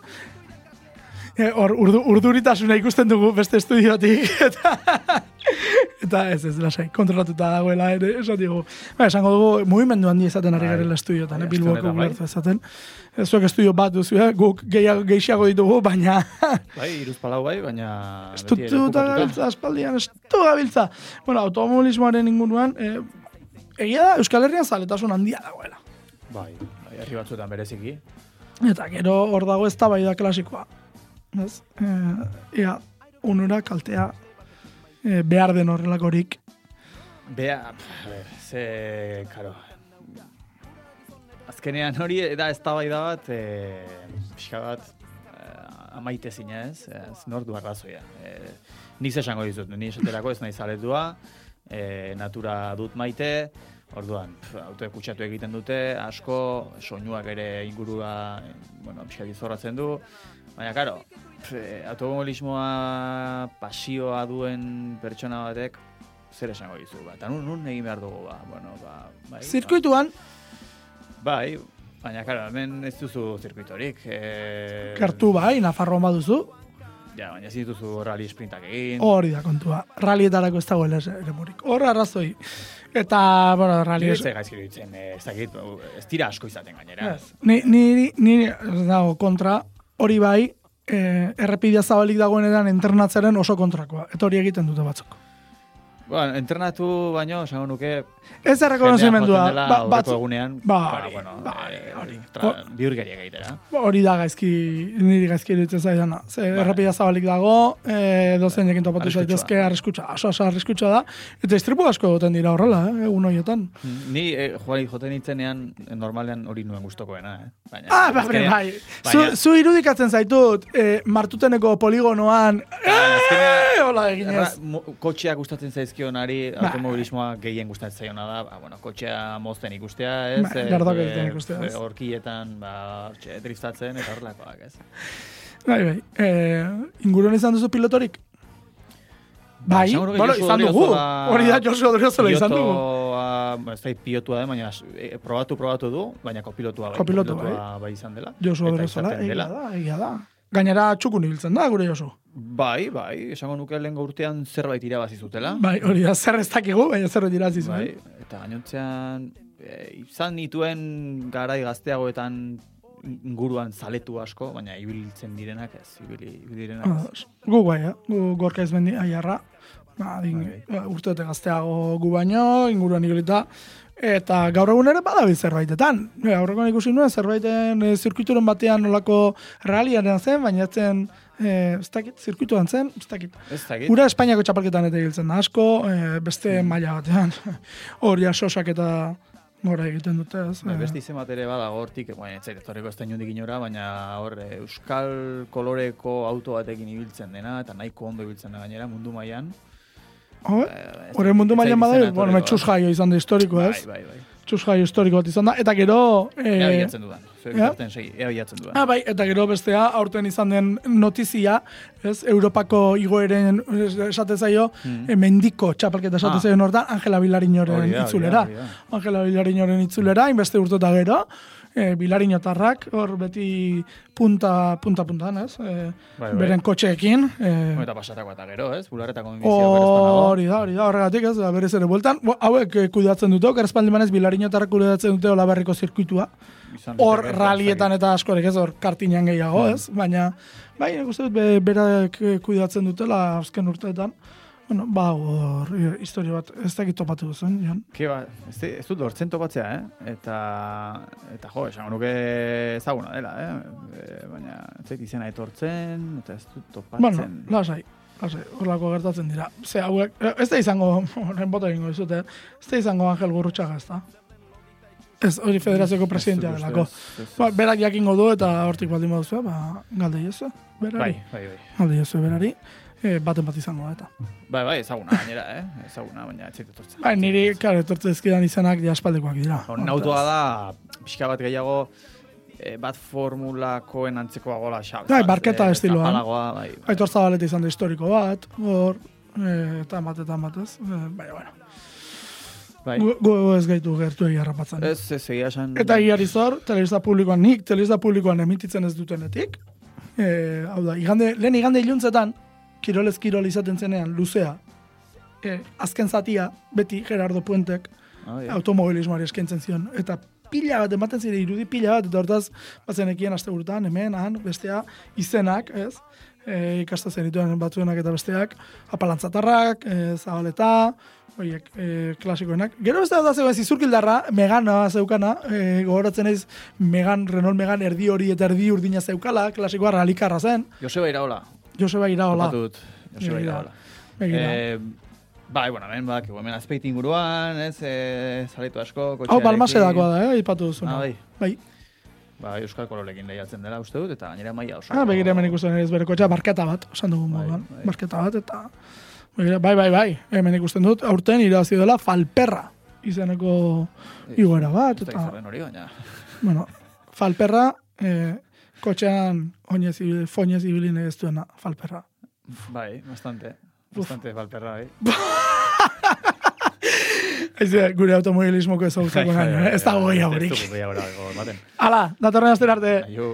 Urduritasuna ikusten dugu beste estudiotik. Eta ez, lasai, kontrolatuta dagoela ere, esan digu. Esango dugu, mugimendu handi ezaten ari garela estudiotan, Bilboko gulertu ezaten. Zuek estudio bat duzu, guk gehiago ditugu, baina... Bai, 3 bai, baina... Estutu gabiltza, aspaldian, estu gabiltza. Bueno, automobilismoaren inguruan, egia da, Euskal Herrian zaletasun handia dagoela. Bai, herri batzuetan bereziki. Eta gero hor dago eztabaida klasikoa. Ez? Ea, unura kaltea behar den horrelakorik. Karo. Azkenean hori da eztabaida bat, pixka bat, amaite zina ez nortu arrazoia. Nik esango dizut, ni esaterako ez nahi zaletua, natura dut maite, orduan, autoek kutsatu egiten dute, asko, soinuak ere ingurua, pixka dizorratzen du, baina, karo, automobilismoa pasioa duen pertsona batek, zer esango dizu, eta nun egin behar dugu, bai. Zirkuituan? Bai, baina, karo, hemen ez duzu zirkuitorik. Kartu bai, Nafarroan baduzu? Ja, baina ez dituzu rally sprintak egin. Hori da kontua, rallietarako ez dagoela ere morik. Hor arrazoi. Eta, rally... Ez gaizki duitzen, ez dira asko izaten gainera. Ni dago kontra, hori bai, errepidea zabalik dagoenean internatzaren oso kontrakoa. Eta hori egiten dute batzuk. Bueno, entrenatu baino, esango nuke... Ez errekonozimendua. Aurreko egunean, bihurgeria egitera. Hori da niri gaizki iruditzen zaidana. Errepidea zabalik dago, dozeinekin topatu zaitezke arriskutsa. Oso arriskutsa da. Eta istripu asko egoten dira horrela, egun horietan. Ni joten nintzenean, normalean hori nuen gustokoena. Bai. Zu irudikatzen zaitut, martuteneko poligonoan, hola eginez. Kotxeak gustatzen zaizkionari, automobilismoa gehien gustatzen zaiona da, kotxea mozten ikustea, ez? Gardok egiten ikustea, ez? Horkietan, driftatzen, eta horrelakoak, ez? Bai. Inguruan izan duzu pilotorik? Bai, izan dugu. Hori da, Josu Odriozola izan dugu. Ez da, pilotua da, baina probatu du, baina kopilotua bai izan dela. Josu Odriozola, egia da. Gainera txukun ibiltzen da, gure Josu. Bai, esango nuke lehengo urtean zerbait irabazi zutela. Bai, hori da, zer ez dakigu, baina zerbait irabazi zuen. Bai, eta gainontzean, izan nituen garai gazteagoetan inguruan zaletu asko, baina ibiltzen direnak ez, ibilirenak ez. Gu bai, gu gorka ez bendi aiarra, urteote gazteago gu baino, inguruan ibilita, eta gaur egun ere badabil zerbaitetan. Aurrekoan ikusi nuen zerbaiten zirkuituren batean nolako realiaren zen, baina etzen zirkuituan zen, ez dakit. Ura Espainiako txapelketan eta egiltzen da asko, beste maila batean, hori sosak eta gora egiten dute. Beste izen bat ere badago hortik, etorriko ez da inundik inora, baina hor euskal koloreko auto batekin ibiltzen dena, eta nahiko ondo ibiltzen da gainera mundu mailan. Horren mundu mailan badabil, txus jaio izan da historiko, ez? Bai. Txus jaio historiko bat izan da, eta gero... Ea bilatzen dudan. Bai, eta gero bestea, aurten izan den notizia, ez? Europako igoeren esate zaio, mendiko txapelketa esate zaio nortan, Angela Vilariñoren itzulera. Angela Vilariñoren itzulera, inbeste urtota gero, Vilariñotarrak, hor beti punta-puntan, ez? Beren kotxeekin. Eta pasatako eta gero, ez? Bularretako minbizia berezpanago. Hori da, horregatik, ez? Berez ere bueltan. Hauek kuidatzen dute, Gerspaldimanez Vilariñotarrak kuidatzen dute Olaberriko zirkuitua. Hor rallietan eta askorek, ez? Hor kartinan gehiago, ez? Baina, bai, guzti dut, berak kuidatzen dutela azken urteetan. Bueno, hor, historia bat, ez dakit topatu duzen, Jon. Ez dut hortzen topatzea, Eta esango nuke ezaguna dela, Baina, ez zait izena etortzen, eta ez dut topatzen. Bueno, lasai, horrelako gertatzen dira. Ze hauek, ez da izango, horren bota egingo dizute, ez da izango Angel Gurrutxaga, ez da? Ez, hori federazioko presidentea delako. Berak jakingo du, eta hortik baldin baduzu, galde jezu, berari. Bai. Galde jezu, berari. Baten bat izango da, eta. Bai, ezaguna gainera, ezaguna, baina etxait etortzen. Bai, niri, klar, etortzen ezkidan izanak jaspaldekoak dira. Autoa da, pixka bat gehiago, bat formulakoen antzekoa gola xabez. Bai, barketa estiloan. Zapalagoa, bai. Aitor Zabaleta izan da historiko bat, hor, eta bat ez. Baina, bueno. Gu ez gaitu gertu egia rapatzen. Ez egia esan. Eta egia zor, telebista publikoan emititzen ez dutenetik. Hau da, lehen igande iluntzetan, kirolez kirol izaten zenean, luzea, azken zatia, beti Gerardo Puentek, automobilismoari eskentzen zion. Eta pila bat, ematen zire irudi pila bat, eta hortaz, bazenekien asteburutan, hemen, bestea, izenak, ez? Ikasta zenituen batzuenak eta besteak, Apalantzatarrak, Zabaleta, Oiek, klasikoenak. Gero beste da zegoen zizurkildarra, Megana zeukana, gogoratzen ez Renault Megan erdi hori eta erdi urdina zeukala, klasikoa ralikarra zen. Joseba Iraola. Joseba Iraola. Joseba Iraola. Bai, bueno, hemen azpeiti inguruan, zaletu asko, kotxearekin. Balmasedakoa da, ipatu duzuna. Bai. Euskal Kolorekin lehiatzen dela uste dut, eta gainera maila oso. Begira hemen ikusten ez bere kotxea, marketa bat, osan dugun moduan. Marketa bat, eta... Bai, hemen ikusten dut, aurten irabazi dela Falperra izeneko igoera bat. Eta izaren hori baina. Bueno, Falperra, kotxean foinez ibilin ez duena Falperra. Bai, bastante Falperra, bai. Gure automobilismoko ezagutzeko nahi, ez da goi agorik. Hala, datorren azter arte. Aio.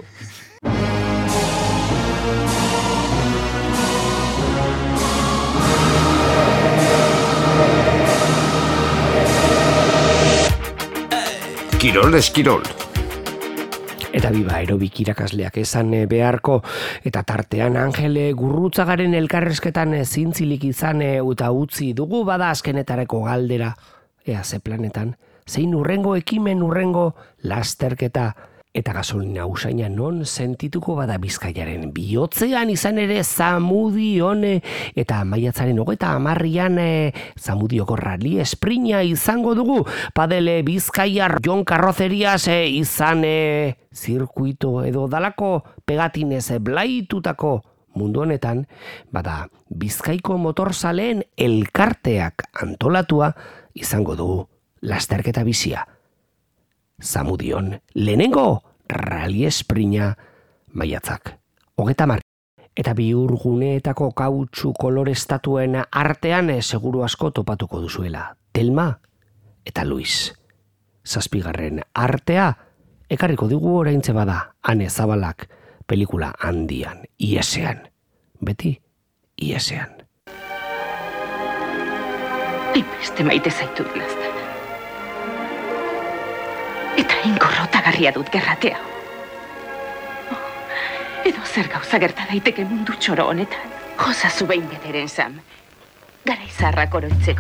Kirol Eskirol. Eta biba, aerobik irakasleak esan beharko, eta tartean Angele Gurrutzagaren elkarrezketan zintzilik izan eta utzi dugu bada azkenetareko galdera. Ea ze planetan, zein urrengo ekimen urrengo lasterketa eta gasolina usaina non sentituko bada Bizkaiaren bihotzean izan ere Zamudion eta maiatzaren 30an Zamudioko rally esprina izango dugu. Padele Bizkaiar Jon Karrozerias izan zirkuito edo dalako pegatinez blaitutako mundu honetan, bada Bizkaiko motorzaleen elkarteak antolatua izango dugu lasterketa bizia. Zamudion, lehenengo rally esprina maiatzak. 30. Eta bihurguneetako kautxu kolorestatuen artean seguru asko topatuko duzuela. Telma eta Luis. 7. artea, ekarriko digu oraintze bada, Ane Zabalak, pelikula handian, iesean. Beti, iesean. Beste maite zaitut nazta. Eta inkorrotagarria dut gerratea. Edo zer gauza gerta daiteke mundu txoro honetan. Jozazu behin bederen Sam. Gara izarrak oroitzeko.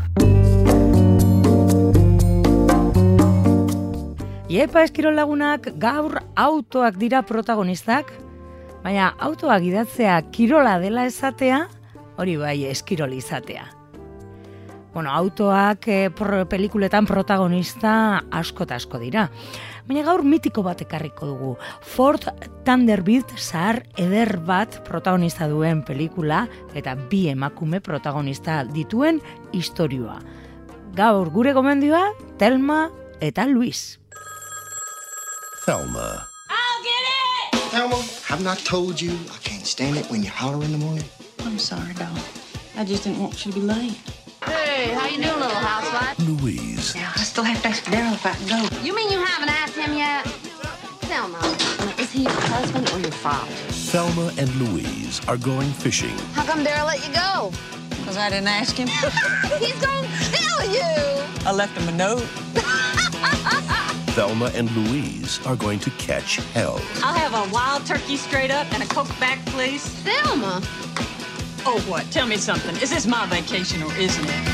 Iepa Eskirol lagunak, gaur autoak dira protagonistak, baina autoak gidatzea kirola dela esatea, hori bai eskirol izatea. Bueno, autoak pelikuletan protagonista asko eta asko dira. Baina gaur mitiko bat ekarriko dugu. Ford Thunderbird zahar eder bat protagonista duen pelikula eta 2 emakume protagonista dituen istorioa. Gaur gure gomendioa, Thelma eta Luis. Thelma. I'll get it! Thelma, have not told you I can't stand it when you holler in the morning? I'm sorry, doll. I just didn't want you to be late. Hey, how you doing, little housewife? Louise. Yeah, I still have to ask Daryl if I can go. You mean you haven't asked him yet? Thelma, is he your husband or your father? Thelma and Louise are going fishing. How come Daryl let you go? Because I didn't ask him. He's gonna kill you! I left him a note. Thelma and Louise are going to catch hell. I'll have a wild turkey straight up and a Coke back, please. Thelma! Oh, what? Tell me something. Is this my vacation or isn't it?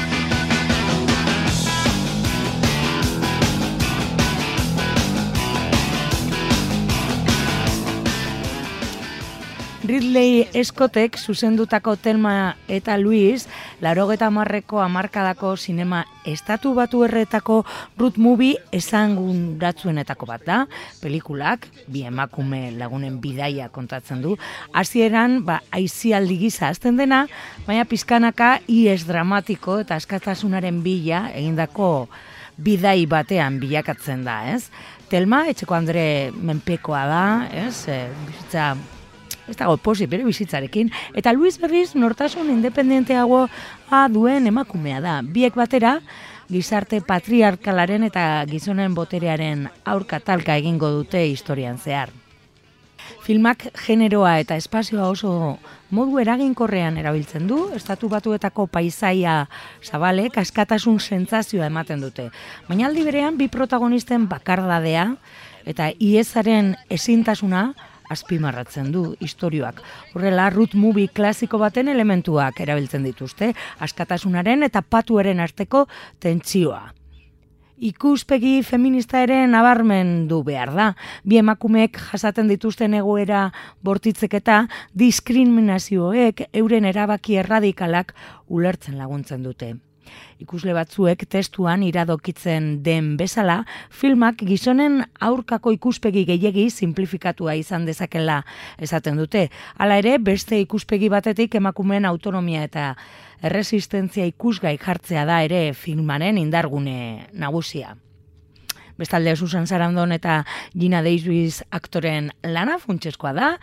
Ridley Scottek zuzendutako Thelma eta Luis, 80ko hamarkadako sinema estatu batuerretako road movie esanguratsuenetako bat da. Pelikulak, 2 emakume lagunen bidaia kontatzen du. Hasieran, aisialdi gisa hasten dena, baina pizkanaka ihes dramatiko eta askatasunaren bila egindako bidai batean bilakatzen da, ez? Thelma, etxeko andre menpekoa da, ez? Bizitza ez dago posi bere bizitzarekin, eta Luis berriz nortasun independenteago duen emakumea da. Biek batera, gizarte patriarkalaren eta gizonen boterearen aurka talka egingo dute historian zehar. Filmak generoa eta espazioa oso modu eraginkorrean erabiltzen du, estatu batuetako paisaia zabalek askatasun sentsazioa ematen dute. Baina aldi berean, 2 protagonisten bakardadea eta ihesaren ezintasuna azpimarratzen du istorioak. Horrela, road movie klasiko baten elementuak erabiltzen dituzte, askatasunaren eta patuaren arteko tentsioa. Ikuspegi feminista ere nabarmendu behar da. Bi emakumeek jasaten dituzten egoera bortitzek eta diskriminazioek euren erabaki erradikalak ulertzen laguntzen dute. Ikusle batzuek testuan iradokitzen den bezala, filmak gizonen aurkako ikuspegi gehiegi simplifikatua izan dezakela esaten dute. Hala ere, beste ikuspegi batetik emakumeen autonomia eta erresistentzia ikusgai jartzea da ere filmaren indargune nagusia. Bestalde, Susan Sarandon eta Gina Davis aktoren lana funtsezkoa da,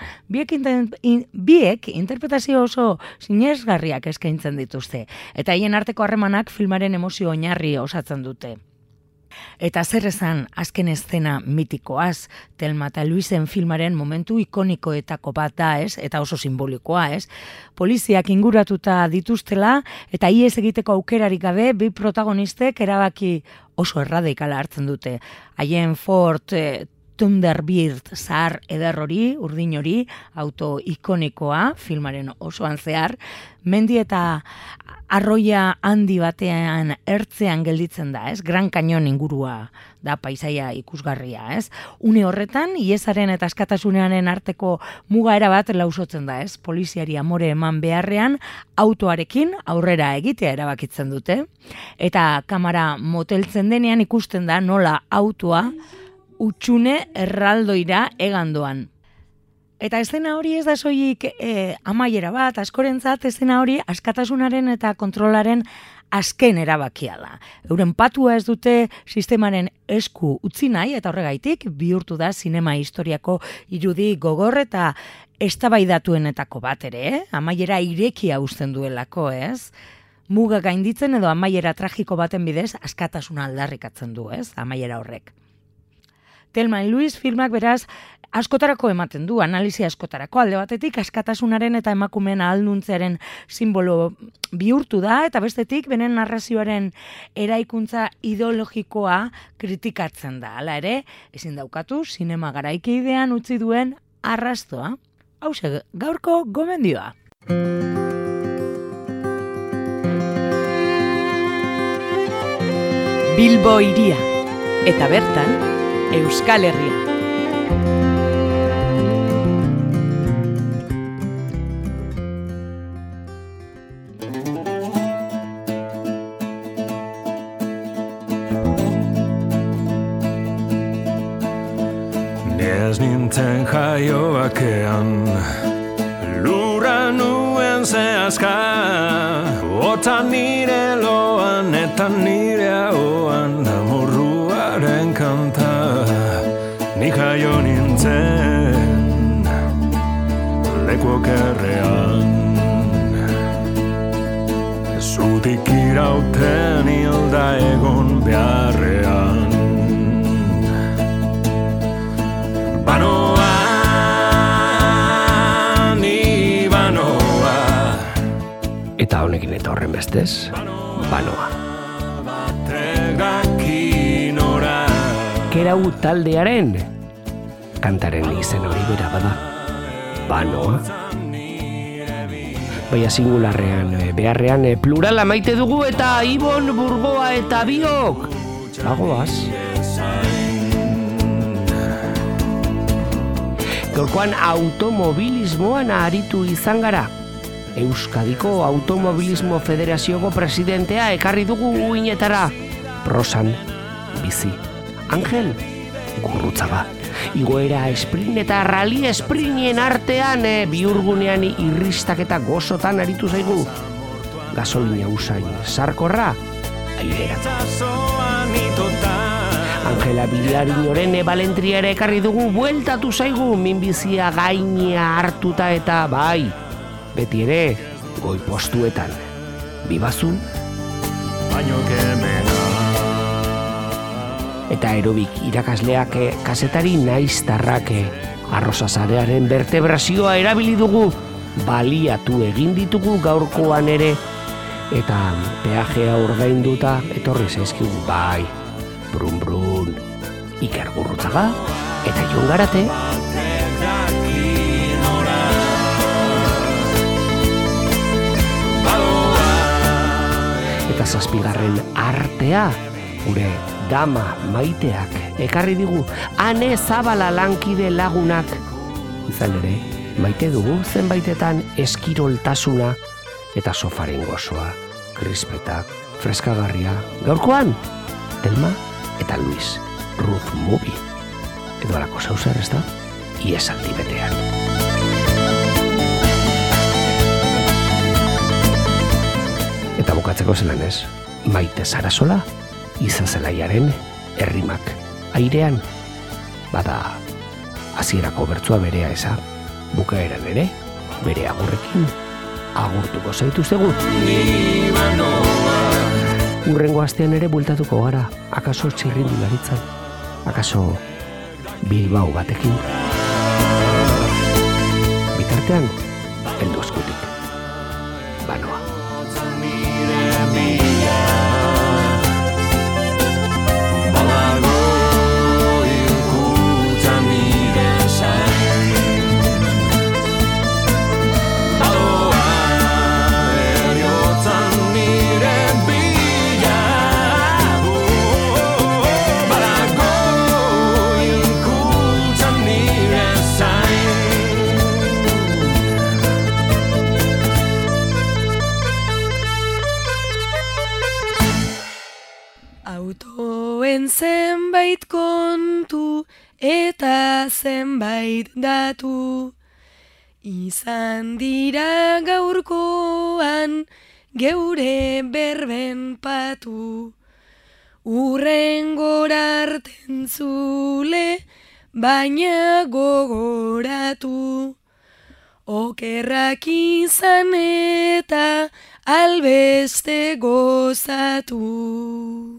biek interpretazio oso sinesgarriak eskaintzen dituzte, eta haien arteko harremanak filmaren emozio oinarri osatzen dute. Eta zer esan azken eszena mitikoaz, Thelma eta Louisen filmaren momentu ikonikoetako bat da, eta oso simbolikoa, Poliziak inguratuta dituztela eta ihes egiteko aukerarik gabe bi protagonistek erabaki oso erradikala hartzen dute. Haien Ford Thunderbird zahar eder hori, urdin hori, auto ikonikoa, filmaren osoan zehar, mendi eta arroia handi batean ertzean gelditzen da, Gran Canyon ingurua da paisaia ikusgarria, Une horretan, ihesaren eta askatasunearen arteko muga erabat lausotzen da, Poliziari amore eman beharrean, autoarekin aurrera egitea erabakitzen dute, eta kamera moteltzen denean ikusten da nola autoa utxune erraldoira egandoan. Eta eszena hori ez da soilik amaiera bat, askorentzat eszena hori askatasunaren eta kontrolaren azken erabakia da. Euren patua ez dute sistemaren esku utzi nahi eta horregaitik bihurtu da zinema historiako irudi gogor eta eztabaidatuenetako bat ere, amaiera irekia uzten duelako, Muga gainditzen edo amaiera tragiko baten bidez askatasuna aldarrikatzen du, amaiera horrek. Thelma and Louise filmak beraz askotarako ematen du, analisi askotarako, alde batetik askatasunaren eta emakumeen ahalduntzearen simbolo bihurtu da, eta bestetik benen narrazioaren eraikuntza ideologikoa kritikatzen da. Hala ere, ezin daukatu, sinema garaikidean utzi duen arrastoa. Hauxe, gaurko gomendioa. Bilbo hiria, eta bertan, Euskal Herria. Ez nintzen jaioakean, lurra nuen zehazka, otan nire loan eta nire ahoan amorruaren kanta. Ni jaio nintzen leku okerrean, zutik irauten hilda egon beharrean. Banoa, ni banoa. Eta honekin eta horren bestez, banoa. Kerau taldearen kantaren izen hori bera bada, banoa. Baina singularrean, beharrean plurala maite dugu eta Ibon, Burgoa eta biok bagoaz. Gaurkoan automobilismoan aritu izan gara. Euskadiko Automobilismo Federazioko presidentea ekarri dugu uinetara. Prosan, bizi. Angel, Gurrutzaga. Igoera sprint eta rally sprinten artean bihurgunean irristak eta gozotan aritu zaigu. Gasolina usain sarkorra, airean. Angela Billarinoren balentria ere ekarri dugu, bueltatu zaigu minbizia gainea hartuta eta bai, beti ere goi postuetan. Bibazun, baino kemena. Eta aerobik irakasleak kazetari naiztarrak arrozazarearen vertebrazioa erabili dugu, baliatu egin ditugu gaurkoan ere, eta peajea ordainduta etorri zaizkigu bai. Brun, Iker Gurrutzaga eta Jon Garate. 27. artea, gure dama maiteak ekarri digu Ane Zabala lankide lagunak. Izan ere, maite dugu zenbaitetan eskiroltasuna eta sofaren gozoa, krispetak, freskagarria. Gaurkoan, Telma eta Luis, Ruth Movie. Edo alako zauzer, ez da? Iesaldi betean. Eta bukatzeko zelan ez, Maite Sarasola, Izazelaiaren errimak airean. Bada, hasierako bertzua berea eza, bukaeran ere, bere agurrekin, agurtuko zaituztegu. Urrengo astean ere bueltatuko gara, akaso txirrindularitzan, akaso Bilbao batekin. Bitartean, heldu eskutik. Banoa. Autoen zenbait kontu eta zenbait datu izan dira gaurkoan geure berben patu. Urrengora arten zule baina gogoratu, okerrak izan eta albeste gozatu.